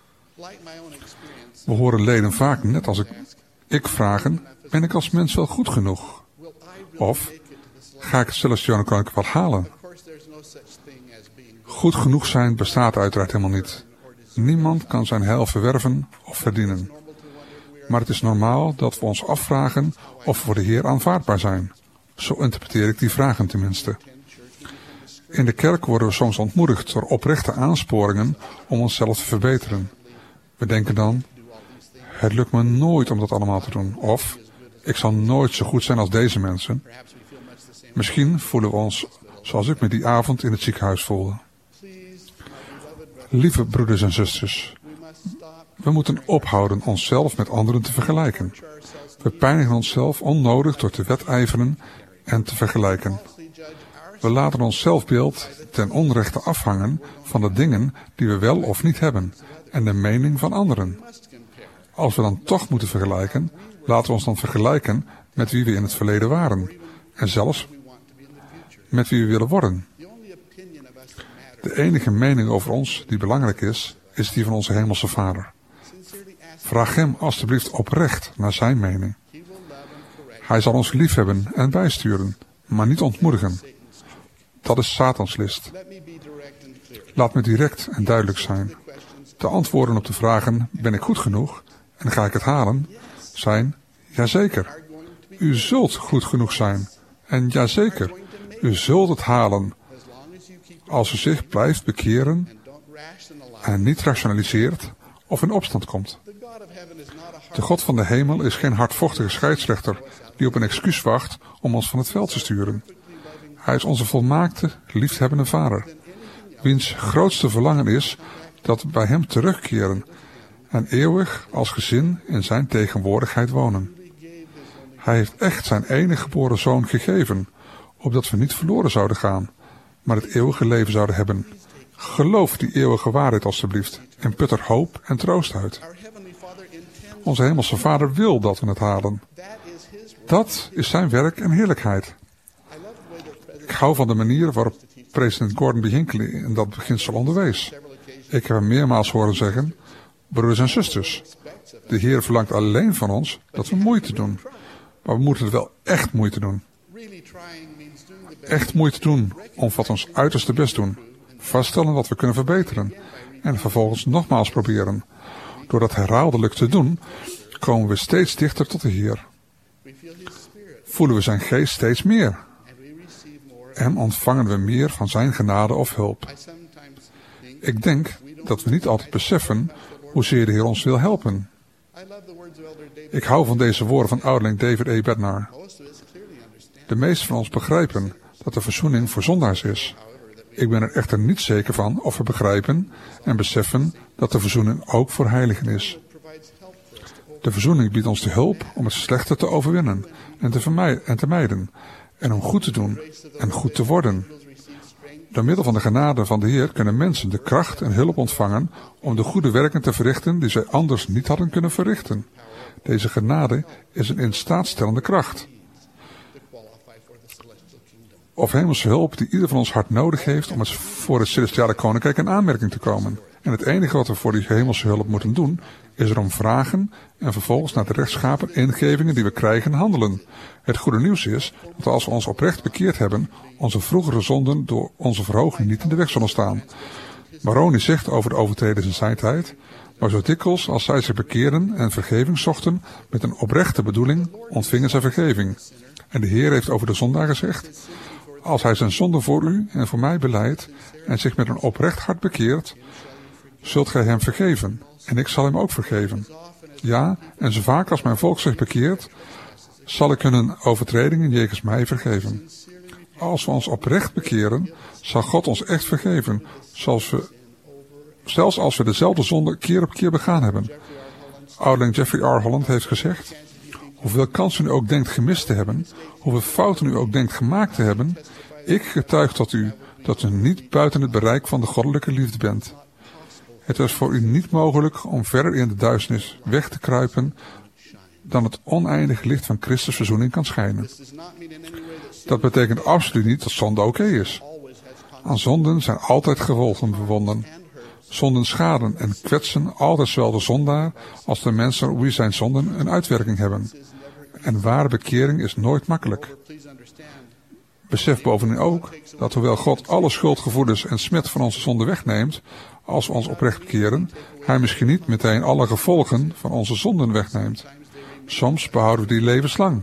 We horen leden vaak, net als ik, ik vragen, ben ik als mens wel goed genoeg? Of, ga ik het celestiale koninkrijk wel halen? Goed genoeg zijn bestaat uiteraard helemaal niet. Niemand kan zijn heil verwerven of verdienen. Maar het is normaal dat we ons afvragen of we voor de Heer aanvaardbaar zijn. Zo interpreteer ik die vragen tenminste. In de kerk worden we soms ontmoedigd door oprechte aansporingen om onszelf te verbeteren. We denken dan, het lukt me nooit om dat allemaal te doen. Of, ik zal nooit zo goed zijn als deze mensen. Misschien voelen we ons zoals ik me die avond in het ziekenhuis voelde. Lieve broeders en zusters, we moeten ophouden onszelf met anderen te vergelijken. We pijnigen onszelf onnodig door te wedijveren en te vergelijken. We laten ons zelfbeeld ten onrechte afhangen van de dingen die we wel of niet hebben en de mening van anderen. Als we dan toch moeten vergelijken, laten we ons dan vergelijken met wie we in het verleden waren en zelfs met wie we willen worden. De enige mening over ons die belangrijk is, is die van onze hemelse Vader. Vraag hem alstublieft oprecht naar zijn mening. Hij zal ons liefhebben en bijsturen, maar niet ontmoedigen. Dat is Satans list. Laat me direct en duidelijk zijn. De antwoorden op de vragen, ben ik goed genoeg en ga ik het halen, zijn, jazeker. U zult goed genoeg zijn. En jazeker, u zult het halen. Als u zich blijft bekeren en niet rationaliseert of in opstand komt. De God van de hemel is geen hardvochtige scheidsrechter die op een excuus wacht om ons van het veld te sturen. Hij is onze volmaakte, liefhebbende Vader, wiens grootste verlangen is dat we bij hem terugkeren en eeuwig als gezin in zijn tegenwoordigheid wonen. Hij heeft echt zijn enige geboren zoon gegeven, opdat we niet verloren zouden gaan, maar het eeuwige leven zouden hebben. Geloof die eeuwige waarheid alstublieft en put er hoop en troost uit. Onze hemelse Vader wil dat we het halen. Dat is zijn werk en heerlijkheid. Ik hou van de manier waarop president Gordon B. Hinckley in dat beginsel onderwees. Ik heb hem meermaals horen zeggen: broeders en zusters, de Heer verlangt alleen van ons dat we moeite doen. Maar we moeten wel echt moeite doen. Echt moeite doen om wat ons uiterste best doen. Vaststellen wat we kunnen verbeteren. En vervolgens nogmaals proberen. Door dat herhaaldelijk te doen, komen we steeds dichter tot de Heer. Voelen we zijn geest steeds meer. En ontvangen we meer van zijn genade of hulp. Ik denk dat we niet altijd beseffen hoezeer de Heer ons wil helpen. Ik hou van deze woorden van ouderling David A. Bednar. De meesten van ons begrijpen dat de verzoening voor zondaars is. Ik ben er echter niet zeker van of we begrijpen en beseffen dat de verzoening ook voor heiligen is. De verzoening biedt ons de hulp om het slechte te overwinnen en te, vermijden, en te mijden en om goed te doen en goed te worden. Door middel van de genade van de Heer kunnen mensen de kracht en hulp ontvangen om de goede werken te verrichten die zij anders niet hadden kunnen verrichten. Deze genade is een instaatstellende kracht. Of hemelse hulp die ieder van ons hard nodig heeft om het voor het celestiale koninkrijk in aanmerking te komen. En het enige wat we voor die hemelse hulp moeten doen, is erom vragen en vervolgens naar de rechtschapen ingevingen die we krijgen handelen. Het goede nieuws is dat als we ons oprecht bekeerd hebben, onze vroegere zonden door onze verhoging niet in de weg zullen staan. Maroni zegt over de overtreders in zijn tijd: maar zo dikwijls als zij zich bekeerden en vergeving zochten met een oprechte bedoeling, ontvingen zij vergeving. En de Heer heeft over de zondaar gezegd: als hij zijn zonde voor u en voor mij belijdt en zich met een oprecht hart bekeert, zult gij hem vergeven, en ik zal hem ook vergeven. Ja, en zo vaak als mijn volk zich bekeert, zal ik hun overtredingen jegens mij vergeven. Als we ons oprecht bekeren, zal God ons echt vergeven, zoals we, zelfs als we dezelfde zonde keer op keer begaan hebben. Ouderling Jeffrey R. Holland heeft gezegd: hoeveel kansen u ook denkt gemist te hebben, hoeveel fouten u ook denkt gemaakt te hebben, ik getuig tot u dat u niet buiten het bereik van de goddelijke liefde bent. Het is voor u niet mogelijk om verder in de duisternis weg te kruipen dan het oneindige licht van Christus verzoening kan schijnen. Dat betekent absoluut niet dat zonde oké is. Aan zonden zijn altijd gevolgen verbonden. Zonden schaden en kwetsen altijd zowel de zondaar als de mensen op wie zijn zonden een uitwerking hebben. En ware bekering is nooit makkelijk. Besef bovendien ook dat hoewel God alle schuldgevoelens en smet van onze zonde wegneemt, als we ons oprecht bekeren, hij misschien niet meteen alle gevolgen van onze zonden wegneemt. Soms behouden we die levenslang.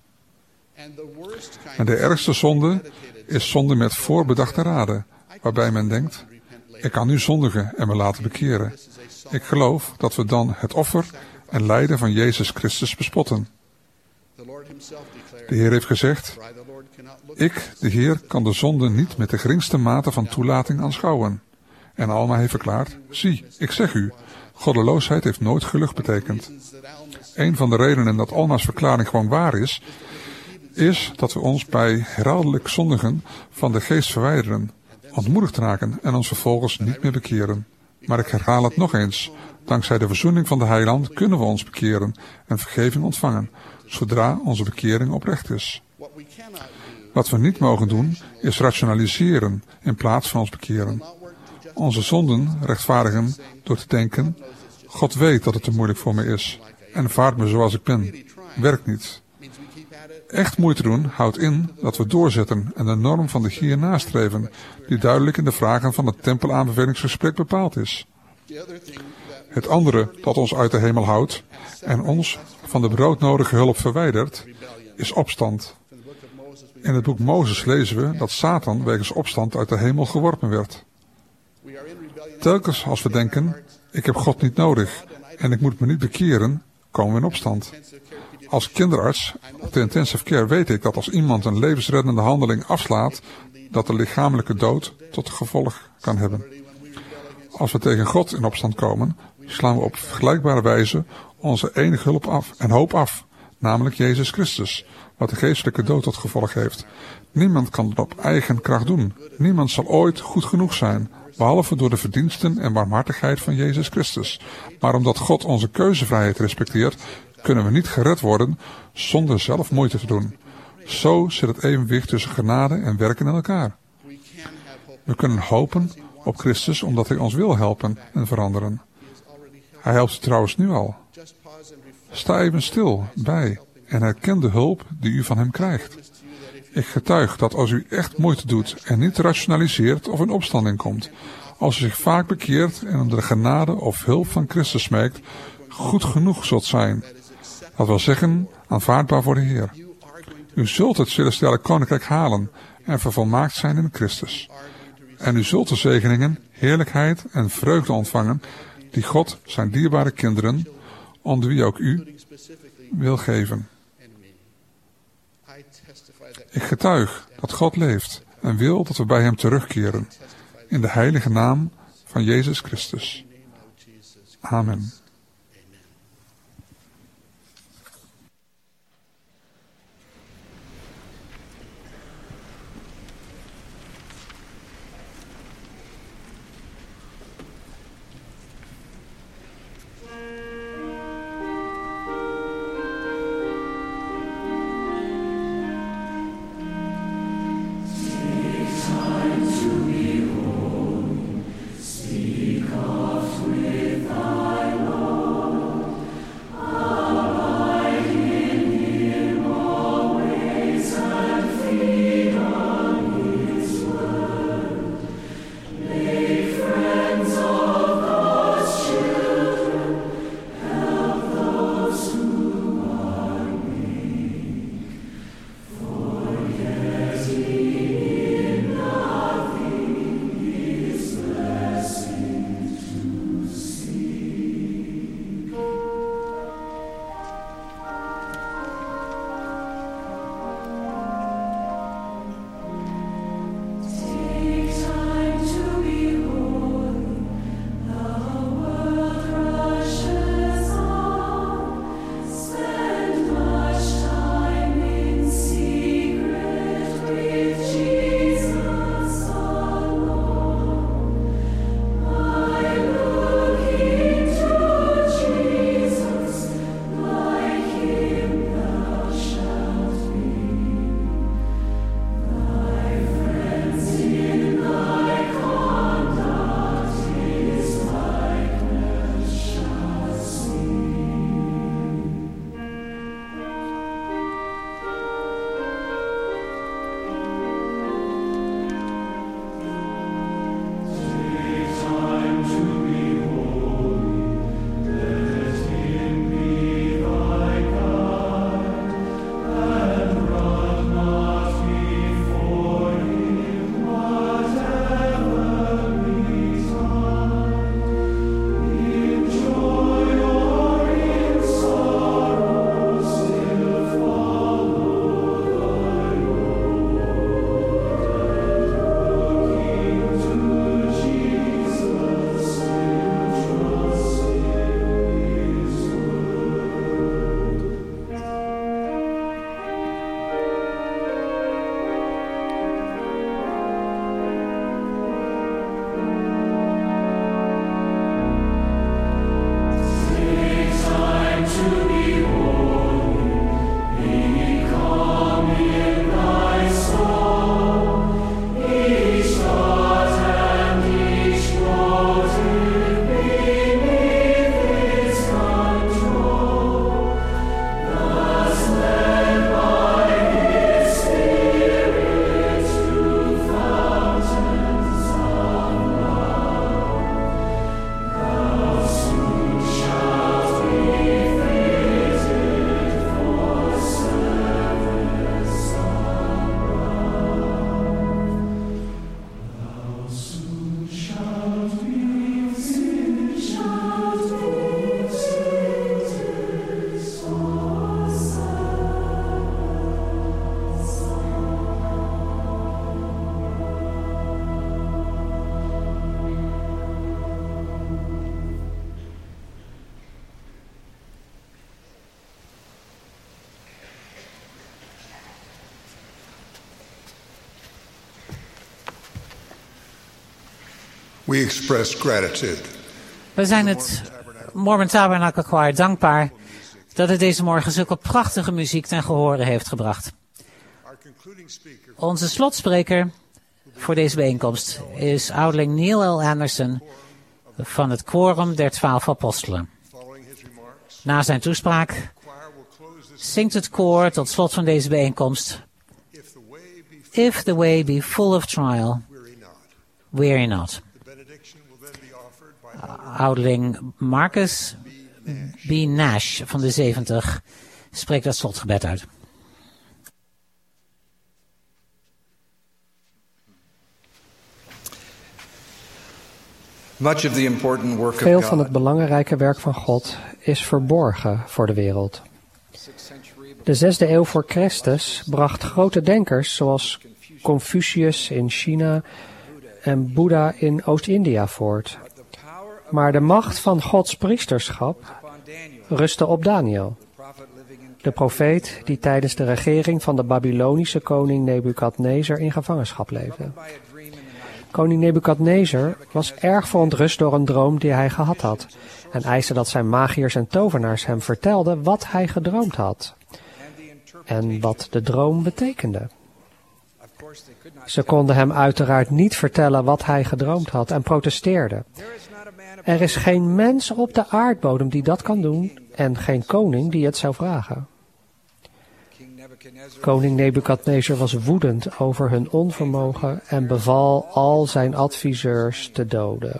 En de ergste zonde is zonde met voorbedachte raden, waarbij men denkt: ik kan nu zondigen en me laten bekeren. Ik geloof dat we dan het offer en lijden van Jezus Christus bespotten. De Heer heeft gezegd: ik, de Heer, kan de zonde niet met de geringste mate van toelating aanschouwen. En Alma heeft verklaard: zie, ik zeg u, goddeloosheid heeft nooit gelucht betekend. Een van de redenen dat Alma's verklaring gewoon waar is, is dat we ons bij herhaaldelijk zondigen van de geest verwijderen, ontmoedigd raken en ons vervolgens niet meer bekeren. Maar ik herhaal het nog eens: dankzij de verzoening van de Heiland kunnen we ons bekeren en vergeving ontvangen, zodra onze bekering oprecht is. Wat we niet mogen doen, is rationaliseren in plaats van ons bekeren. Onze zonden rechtvaardigen door te denken: God weet dat het te moeilijk voor me is en vaart me zoals ik ben. Werkt niet. Echt moeite doen houdt in dat we doorzetten en de norm van de Heer nastreven, die duidelijk in de vragen van het tempelaanbevelingsgesprek bepaald is. Het andere dat ons uit de hemel houdt en ons van de broodnodige hulp verwijdert, is opstand. In het boek Mozes lezen we dat Satan wegens opstand uit de hemel geworpen werd. Telkens als we denken: ik heb God niet nodig en ik moet me niet bekeren, komen we in opstand. Als kinderarts op de intensive care weet ik dat als iemand een levensreddende handeling afslaat, dat de lichamelijke dood tot gevolg kan hebben. Als we tegen God in opstand komen, slaan we op vergelijkbare wijze onze enige hulp af en hoop af, namelijk Jezus Christus, wat de geestelijke dood tot gevolg heeft. Niemand kan het op eigen kracht doen. Niemand zal ooit goed genoeg zijn, behalve door de verdiensten en barmhartigheid van Jezus Christus. Maar omdat God onze keuzevrijheid respecteert, kunnen we niet gered worden zonder zelf moeite te doen. Zo zit het evenwicht tussen genade en werken in elkaar. We kunnen hopen op Christus omdat Hij ons wil helpen en veranderen. Hij helpt u trouwens nu al. Sta even stil bij en herken de hulp die u van Hem krijgt. Ik getuig dat als u echt moeite doet en niet rationaliseert of in opstanding komt, als u zich vaak bekeert en om de genade of hulp van Christus smeekt, goed genoeg zult zijn. Dat wil zeggen, aanvaardbaar voor de Heer. U zult het celestiale koninkrijk halen en vervolmaakt zijn in Christus. En u zult de zegeningen, heerlijkheid en vreugde ontvangen die God zijn dierbare kinderen, onder wie ook u, wil geven. Ik getuig dat God leeft en wil dat we bij Hem terugkeren. In de heilige naam van Jezus Christus. Amen. Speak oft with thy Lord. We express gratitude. We zijn het Mormon Tabernacle Choir dankbaar dat het deze morgen zulke prachtige muziek ten gehore heeft gebracht. Onze slotspreker voor deze bijeenkomst is ouderling Neil L. Anderson van het Quorum der Twaalf Apostelen. Na zijn toespraak zingt het koor tot slot van deze bijeenkomst: If the way be full of trial, weary not. Ouderling Marcus B. Nash van de zeventig spreekt dat slotgebed uit. Veel van het belangrijke werk van God is verborgen voor de wereld. De zesde eeuw voor Christus bracht grote denkers zoals Confucius in China en Boeddha in Oost-India voort. Maar de macht van Gods priesterschap rustte op Daniel, de profeet die tijdens de regering van de Babylonische koning Nebukadnezar in gevangenschap leefde. Koning Nebukadnezar was erg verontrust door een droom die hij gehad had en eiste dat zijn magiërs en tovenaars hem vertelden wat hij gedroomd had en wat de droom betekende. Ze konden hem uiteraard niet vertellen wat hij gedroomd had en protesteerden. Er is geen mens op de aardbodem die dat kan doen en geen koning die het zou vragen. Koning Nebukadnezar was woedend over hun onvermogen en beval al zijn adviseurs te doden.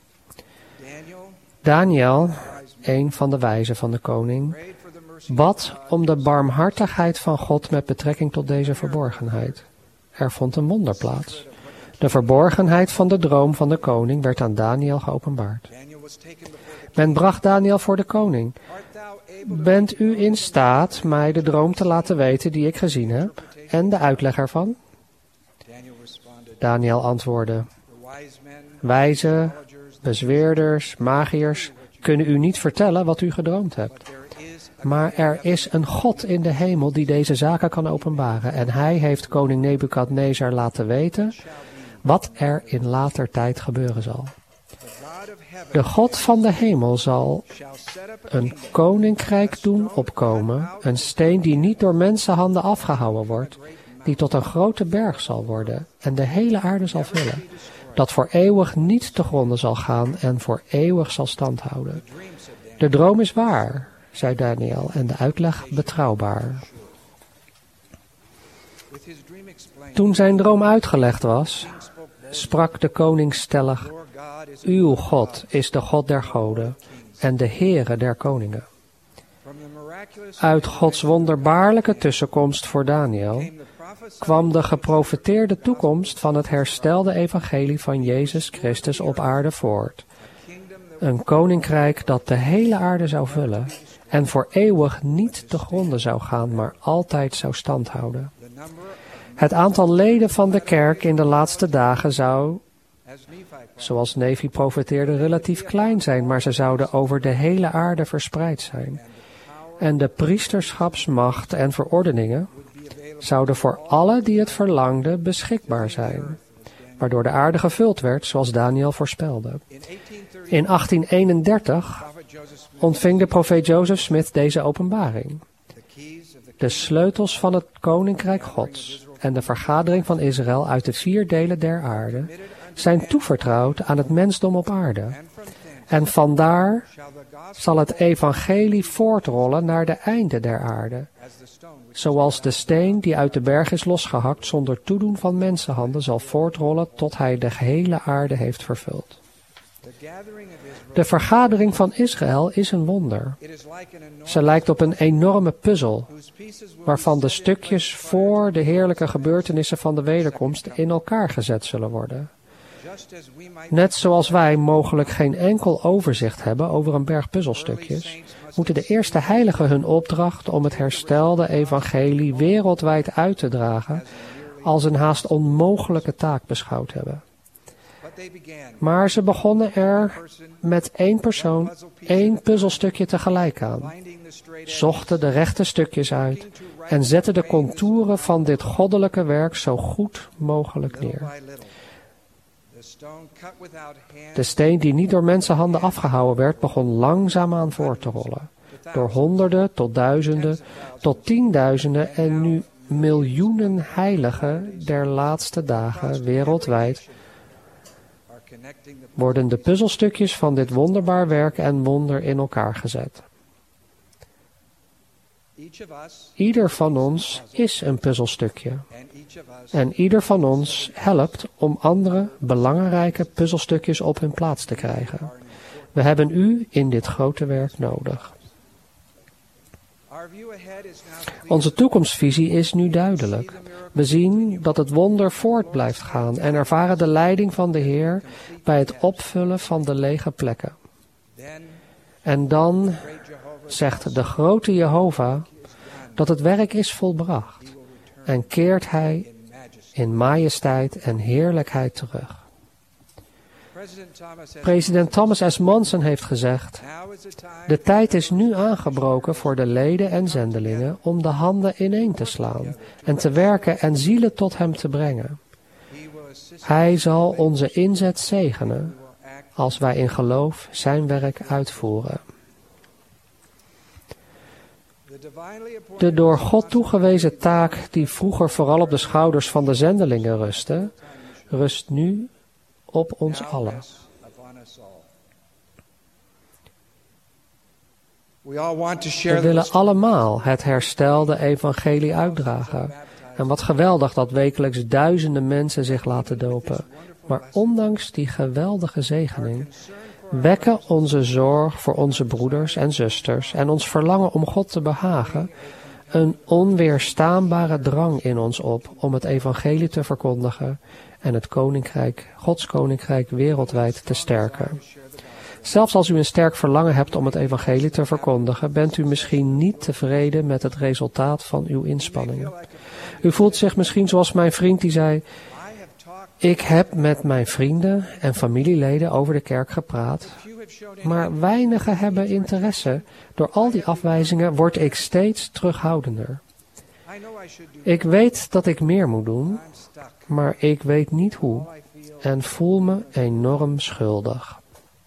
Daniel, een van de wijzen van de koning, bad om de barmhartigheid van God met betrekking tot deze verborgenheid. Er vond een wonder plaats. De verborgenheid van de droom van de koning werd aan Daniel geopenbaard. Men bracht Daniel voor de koning. Bent u in staat mij de droom te laten weten die ik gezien heb en de uitleg ervan? Daniel antwoordde: Wijzen, bezweerders, magiërs kunnen u niet vertellen wat u gedroomd hebt. Maar er is een God in de hemel die deze zaken kan openbaren en hij heeft koning Nebukadnezar laten weten wat er in later tijd gebeuren zal. De God van de hemel zal een koninkrijk doen opkomen, een steen die niet door mensenhanden afgehouwen wordt, die tot een grote berg zal worden en de hele aarde zal vullen, dat voor eeuwig niet te gronden zal gaan en voor eeuwig zal standhouden. De droom is waar, zei Daniel, en de uitleg betrouwbaar. Toen zijn droom uitgelegd was, sprak de koning stellig: Uw God is de God der goden en de Heere der koningen. Uit Gods wonderbaarlijke tussenkomst voor Daniel kwam de geprofeteerde toekomst van het herstelde evangelie van Jezus Christus op aarde voort. Een koninkrijk dat de hele aarde zou vullen en voor eeuwig niet te gronden zou gaan, maar altijd zou standhouden. Het aantal leden van de kerk in de laatste dagen zou, zoals Nefi profeteerde, relatief klein zijn, maar ze zouden over de hele aarde verspreid zijn. En de priesterschapsmacht en verordeningen zouden voor alle die het verlangden beschikbaar zijn, waardoor de aarde gevuld werd zoals Daniel voorspelde. In achttien eenendertig ontving de profeet Joseph Smith deze openbaring. De sleutels van het koninkrijk Gods en de vergadering van Israël uit de vier delen der aarde zijn toevertrouwd aan het mensdom op aarde. En vandaar zal het evangelie voortrollen naar de einde der aarde, zoals de steen die uit de berg is losgehakt zonder toedoen van mensenhanden zal voortrollen tot hij de gehele aarde heeft vervuld. De vergadering van Israël is een wonder. Ze lijkt op een enorme puzzel, waarvan de stukjes voor de heerlijke gebeurtenissen van de wederkomst in elkaar gezet zullen worden. Net zoals wij mogelijk geen enkel overzicht hebben over een berg puzzelstukjes, moeten de eerste heiligen hun opdracht om het herstelde evangelie wereldwijd uit te dragen als een haast onmogelijke taak beschouwd hebben. Maar ze begonnen er met één persoon één puzzelstukje tegelijk aan, zochten de rechte stukjes uit en zetten de contouren van dit goddelijke werk zo goed mogelijk neer. De steen die niet door mensenhanden afgehouwen werd, begon langzaamaan voort te rollen. Door honderden tot duizenden tot tienduizenden en nu miljoenen heiligen der laatste dagen wereldwijd worden de puzzelstukjes van dit wonderbaar werk en wonder in elkaar gezet. Ieder van ons is een puzzelstukje. En ieder van ons helpt om andere belangrijke puzzelstukjes op hun plaats te krijgen. We hebben u in dit grote werk nodig. Onze toekomstvisie is nu duidelijk. We zien dat het wonder voort blijft gaan en ervaren de leiding van de Heer bij het opvullen van de lege plekken. En dan zegt de grote Jehovah dat het werk is volbracht en keert hij in majesteit en heerlijkheid terug. President Thomas S. Monson heeft gezegd: de tijd is nu aangebroken voor de leden en zendelingen om de handen ineen te slaan en te werken en zielen tot hem te brengen. Hij zal onze inzet zegenen als wij in geloof zijn werk uitvoeren. De door God toegewezen taak die vroeger vooral op de schouders van de zendelingen rustte, rust nu op ons allen. We willen allemaal het herstelde evangelie uitdragen. En wat geweldig dat wekelijks duizenden mensen zich laten dopen. Maar ondanks die geweldige zegening wekken onze zorg voor onze broeders en zusters en ons verlangen om God te behagen een onweerstaanbare drang in ons op om het evangelie te verkondigen en het koninkrijk, Gods koninkrijk wereldwijd te sterken. Zelfs als u een sterk verlangen hebt om het evangelie te verkondigen, bent u misschien niet tevreden met het resultaat van uw inspanningen. U voelt zich misschien zoals mijn vriend die zei: ik heb met mijn vrienden en familieleden over de kerk gepraat, maar weinigen hebben interesse. Door al die afwijzingen word ik steeds terughoudender. Ik weet dat ik meer moet doen, maar ik weet niet hoe en voel me enorm schuldig.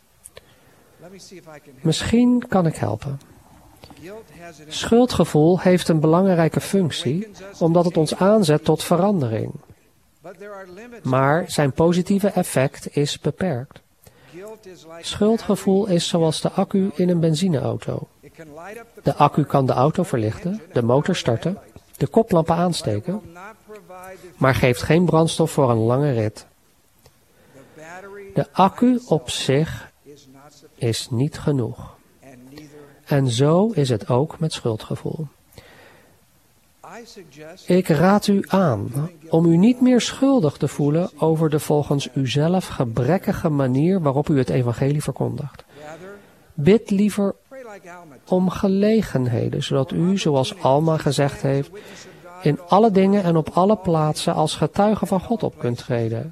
Misschien kan ik helpen. Schuldgevoel heeft een belangrijke functie, omdat het ons aanzet tot verandering. Maar zijn positieve effect is beperkt. Schuldgevoel is zoals de accu in een benzineauto. De accu kan de auto verlichten, de motor starten, de koplampen aansteken, maar geeft geen brandstof voor een lange rit. De accu op zich is niet genoeg. En zo is het ook met schuldgevoel. Ik raad u aan om u niet meer schuldig te voelen over de volgens uzelf gebrekkige manier waarop u het evangelie verkondigt. Bid liever om gelegenheden, zodat u, zoals Alma gezegd heeft, in alle dingen en op alle plaatsen als getuige van God op kunt treden.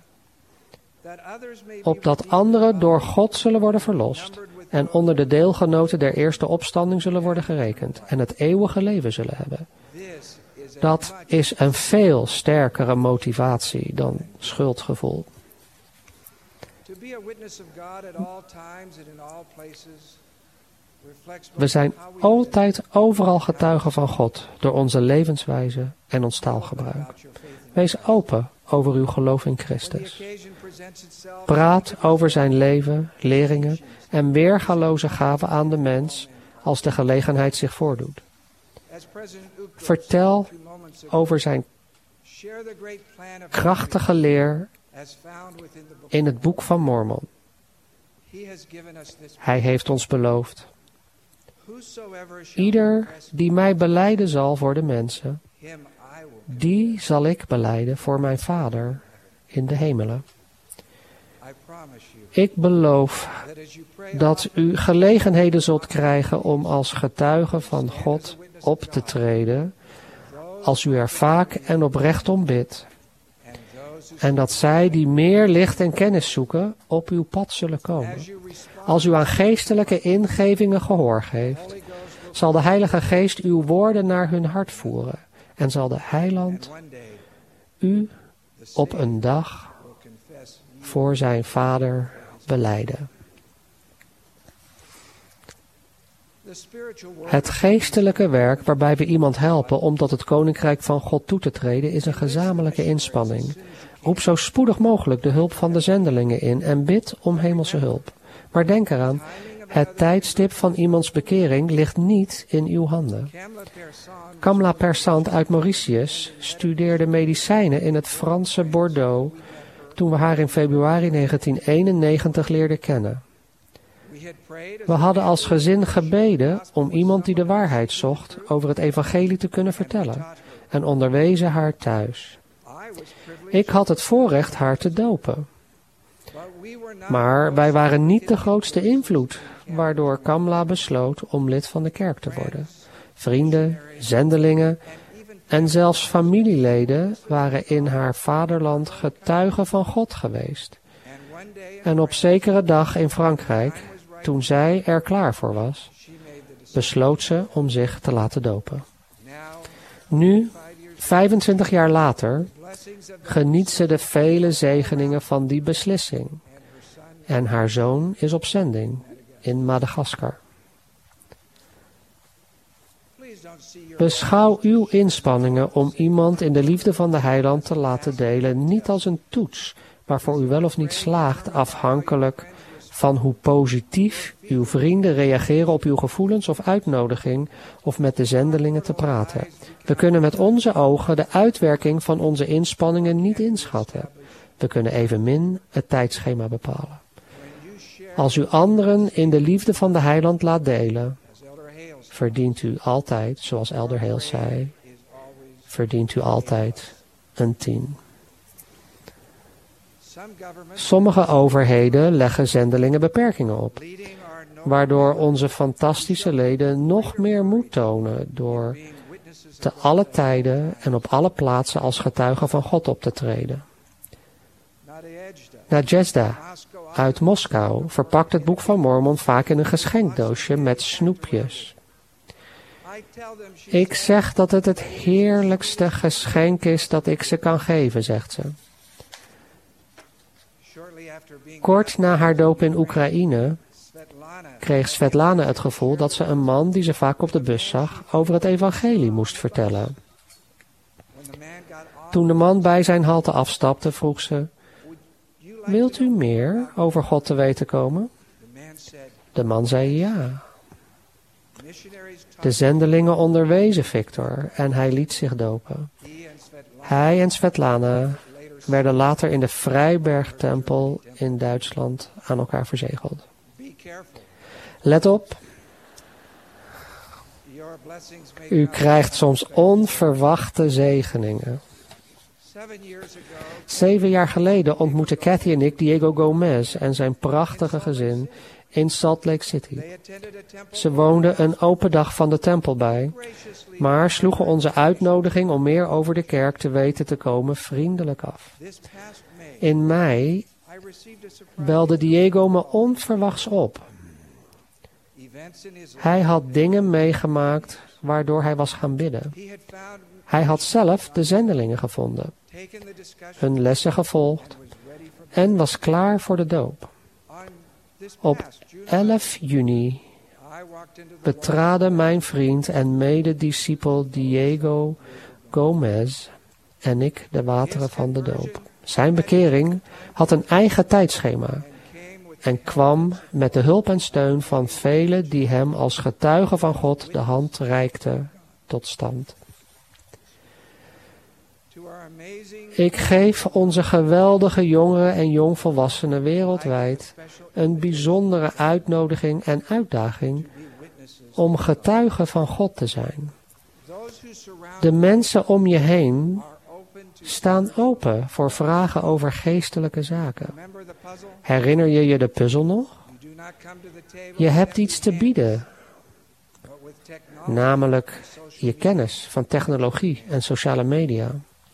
Opdat anderen door God zullen worden verlost en onder de deelgenoten der eerste opstanding zullen worden gerekend en het eeuwige leven zullen hebben. Dat is een veel sterkere motivatie dan schuldgevoel. We zijn altijd overal getuigen van God door onze levenswijze en ons taalgebruik. Wees open over uw geloof in Christus. Praat over zijn leven, leringen en weergaloze gaven aan de mens als de gelegenheid zich voordoet. Vertel over zijn krachtige leer in het boek van Mormon. Hij heeft ons beloofd: ieder die mij belijden zal voor de mensen, die zal ik belijden voor mijn Vader in de hemelen. Ik beloof dat u gelegenheden zult krijgen om als getuige van God op te treden, als u er vaak en oprecht om bidt, en dat zij die meer licht en kennis zoeken op uw pad zullen komen. Als u aan geestelijke ingevingen gehoor geeft, zal de Heilige Geest uw woorden naar hun hart voeren en zal de Heiland u op een dag voor zijn Vader belijden. Het geestelijke werk waarbij we iemand helpen om tot het koninkrijk van God toe te treden is een gezamenlijke inspanning. Roep zo spoedig mogelijk de hulp van de zendelingen in en bid om hemelse hulp. Maar denk eraan, het tijdstip van iemands bekering ligt niet in uw handen. Kamla Persant uit Mauritius studeerde medicijnen in het Franse Bordeaux toen we haar in februari negentien eenennegentig leerden kennen. We hadden als gezin gebeden om iemand die de waarheid zocht over het evangelie te kunnen vertellen en onderwezen haar thuis. Ik had het voorrecht haar te dopen. Maar wij waren niet de grootste invloed, waardoor Kamla besloot om lid van de kerk te worden. Vrienden, zendelingen en zelfs familieleden waren in haar vaderland getuigen van God geweest. En op zekere dag in Frankrijk, toen zij er klaar voor was, besloot ze om zich te laten dopen. Nu, vijfentwintig jaar later, geniet ze de vele zegeningen van die beslissing. En haar zoon is op zending in Madagaskar. Beschouw uw inspanningen om iemand in de liefde van de heiland te laten delen niet als een toets, waarvoor u wel of niet slaagt afhankelijk van hoe positief uw vrienden reageren op uw gevoelens of uitnodiging of met de zendelingen te praten. We kunnen met onze ogen de uitwerking van onze inspanningen niet inschatten. We kunnen evenmin het tijdschema bepalen. Als u anderen in de liefde van de heiland laat delen, verdient u altijd, zoals Elder Hales zei, verdient u altijd een tien. Sommige overheden leggen zendelingen beperkingen op, waardoor onze fantastische leden nog meer moed tonen door te alle tijden en op alle plaatsen als getuigen van God op te treden. Nadezhda uit Moskou verpakt het Boek van Mormon vaak in een geschenkdoosje met snoepjes. Ik zeg dat het het heerlijkste geschenk is dat ik ze kan geven, zegt ze. Kort na haar doop in Oekraïne kreeg Svetlana het gevoel dat ze een man die ze vaak op de bus zag over het evangelie moest vertellen. Toen de man bij zijn halte afstapte, vroeg ze: wilt u meer over God te weten komen? De man zei ja. De zendelingen onderwezen Victor en hij liet zich dopen. Hij en Svetlana werden later in de Vrijbergtempel in Duitsland aan elkaar verzegeld. Let op. U krijgt soms onverwachte zegeningen. Zeven jaar geleden ontmoetten Cathy en ik Diego Gomez en zijn prachtige gezin in Salt Lake City. Ze woonden een open dag van de tempel bij, maar sloegen onze uitnodiging om meer over de kerk te weten te komen vriendelijk af. In mei belde Diego me onverwachts op. Hij had dingen meegemaakt waardoor hij was gaan bidden. Hij had zelf de zendelingen gevonden, hun lessen gevolgd en was klaar voor de doop. Op elf juni betraden mijn vriend en medediscipel Diego Gomez en ik de wateren van de doop. Zijn bekering had een eigen tijdschema en kwam met de hulp en steun van velen die hem als getuige van God de hand reikten tot stand. Ik geef onze geweldige jongeren en jongvolwassenen wereldwijd een bijzondere uitnodiging en uitdaging om getuigen van God te zijn. De mensen om je heen staan open voor vragen over geestelijke zaken. Herinner je je de puzzel nog? Je hebt iets te bieden, namelijk je kennis van technologie en sociale media.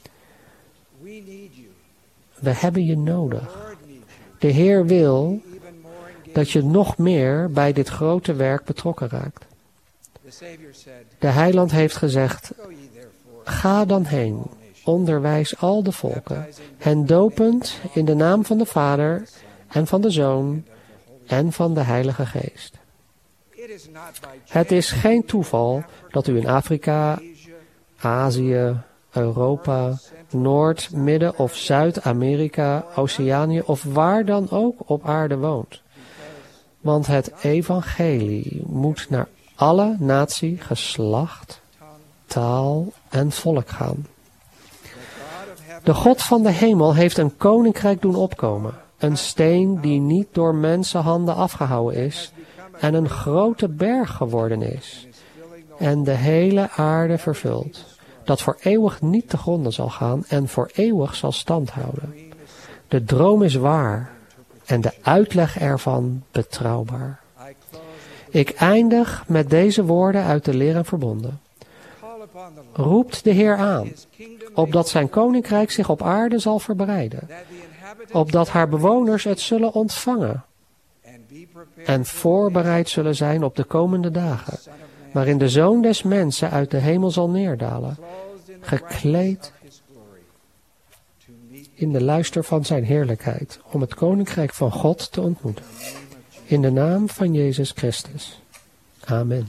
We hebben je nodig. De Heer wil dat je nog meer bij dit grote werk betrokken raakt. De Heiland heeft gezegd: ga dan heen onderwijs al de volken, hen dopend in de naam van de Vader en van de Zoon en van de Heilige Geest. Het is geen toeval dat u in Afrika, Azië, Europa, Noord-, Midden- of Zuid-Amerika, Oceanië of waar dan ook op aarde woont. Want het evangelie moet naar alle natie, geslacht, taal en volk gaan. De God van de hemel heeft een koninkrijk doen opkomen. Een steen die niet door mensenhanden afgehouwen is en een grote berg geworden is. En de hele aarde vervult. Dat voor eeuwig niet te gronden zal gaan en voor eeuwig zal stand houden. De droom is waar en de uitleg ervan betrouwbaar. Ik eindig met deze woorden uit de Leer en Verbonden. Roept de Heer aan, opdat zijn koninkrijk zich op aarde zal verbreiden, opdat haar bewoners het zullen ontvangen en voorbereid zullen zijn op de komende dagen, waarin de Zoon des Mensen uit de hemel zal neerdalen, gekleed in de luister van zijn heerlijkheid, om het koninkrijk van God te ontmoeten. In de naam van Jezus Christus. Amen.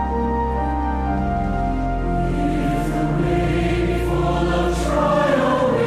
Full of trial.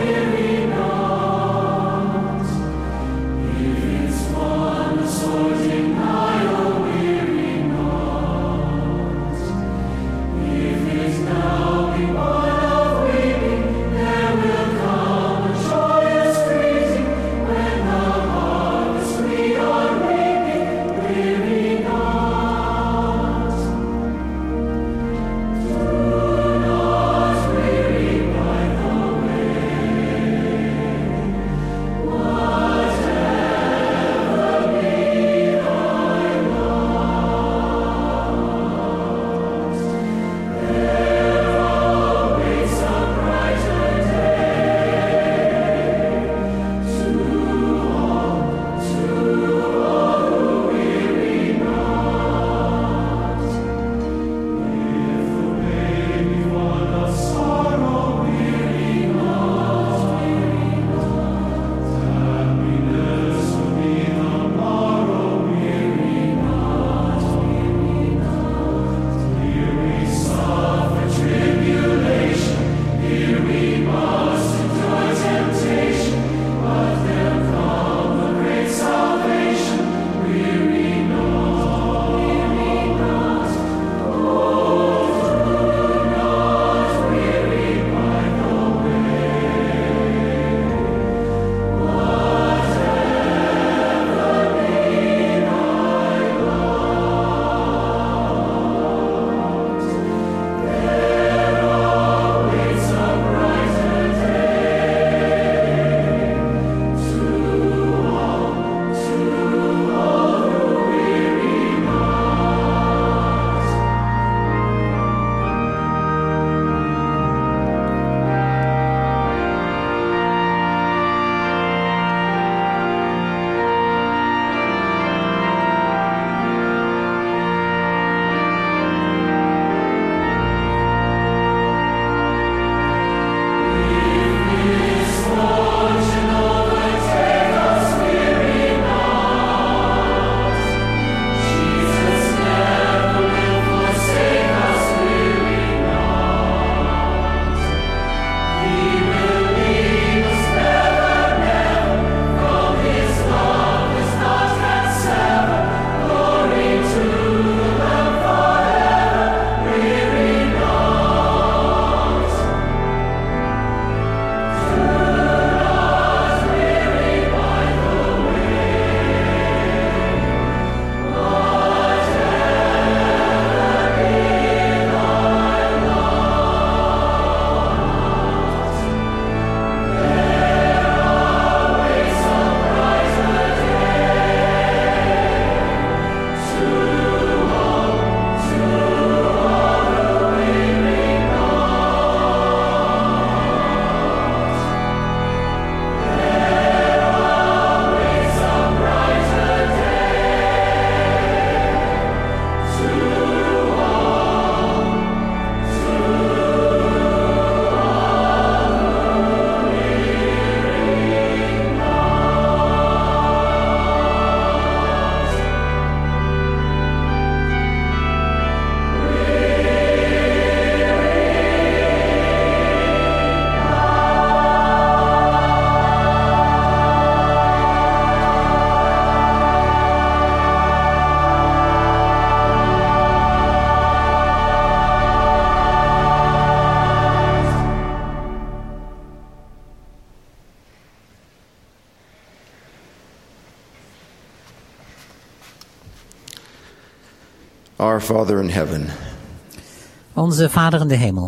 Our Father in heaven. Onze Vader in de hemel.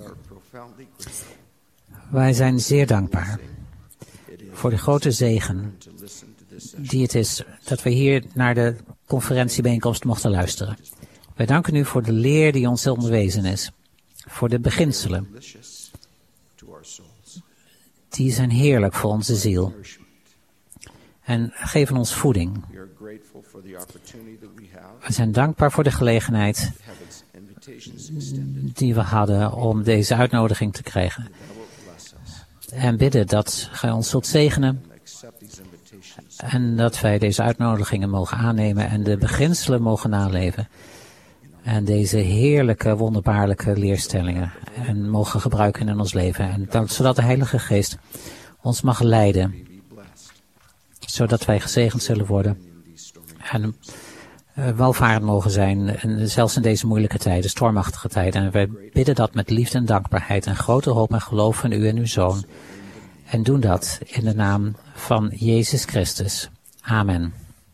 Wij zijn zeer dankbaar voor de grote zegen die het is dat we hier naar de conferentiebijeenkomst mochten luisteren. Wij danken u voor de leer die ons onderwezen is, voor de beginselen. Die zijn heerlijk voor onze ziel en geven ons voeding. We zijn dankbaar voor de gelegenheid die we hadden om deze uitnodiging te krijgen. En bidden dat gij ons zult zegenen en dat wij deze uitnodigingen mogen aannemen en de beginselen mogen naleven. En deze heerlijke, wonderbaarlijke leerstellingen en mogen gebruiken in ons leven. En dat, zodat de Heilige Geest ons mag leiden. Zodat wij gezegend zullen worden. En uh, welvarend mogen zijn. En zelfs in deze moeilijke tijden, stormachtige tijden. En wij bidden dat met liefde en dankbaarheid. En grote hoop en geloof in u en uw Zoon. En doen dat in de naam van Jezus Christus. Amen.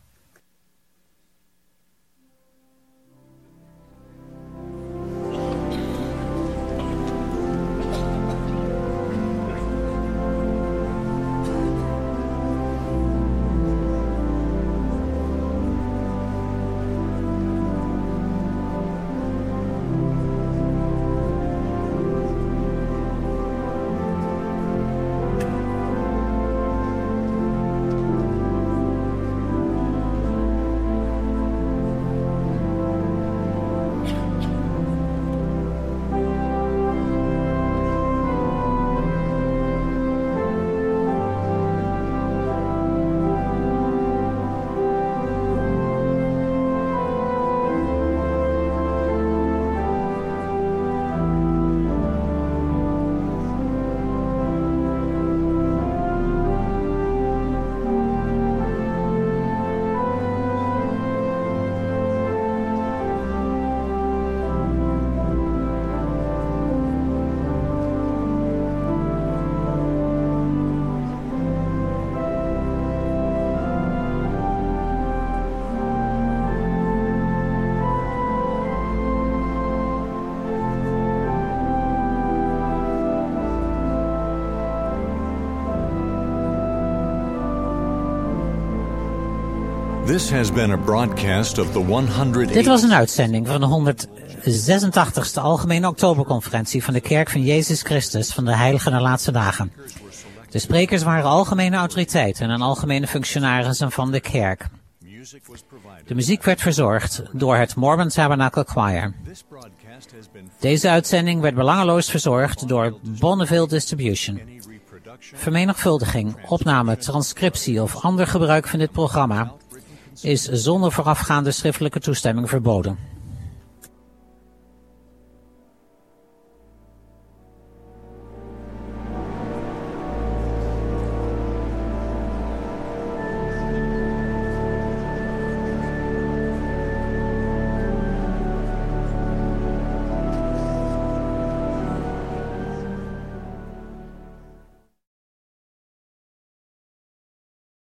This has been a broadcast of the honderd. Dit was een uitzending van de honderdzesentachtigste Algemene Oktoberconferentie van de Kerk van Jezus Christus van de Heilige der Laatste Dagen. De sprekers waren algemene autoriteiten en algemene functionarissen van de kerk. De muziek werd verzorgd door het Mormon Tabernacle Choir. Deze uitzending werd belangeloos verzorgd door Bonneville Distribution. Vermenigvuldiging, opname, transcriptie of ander gebruik van dit programma is zonder voorafgaande schriftelijke toestemming verboden.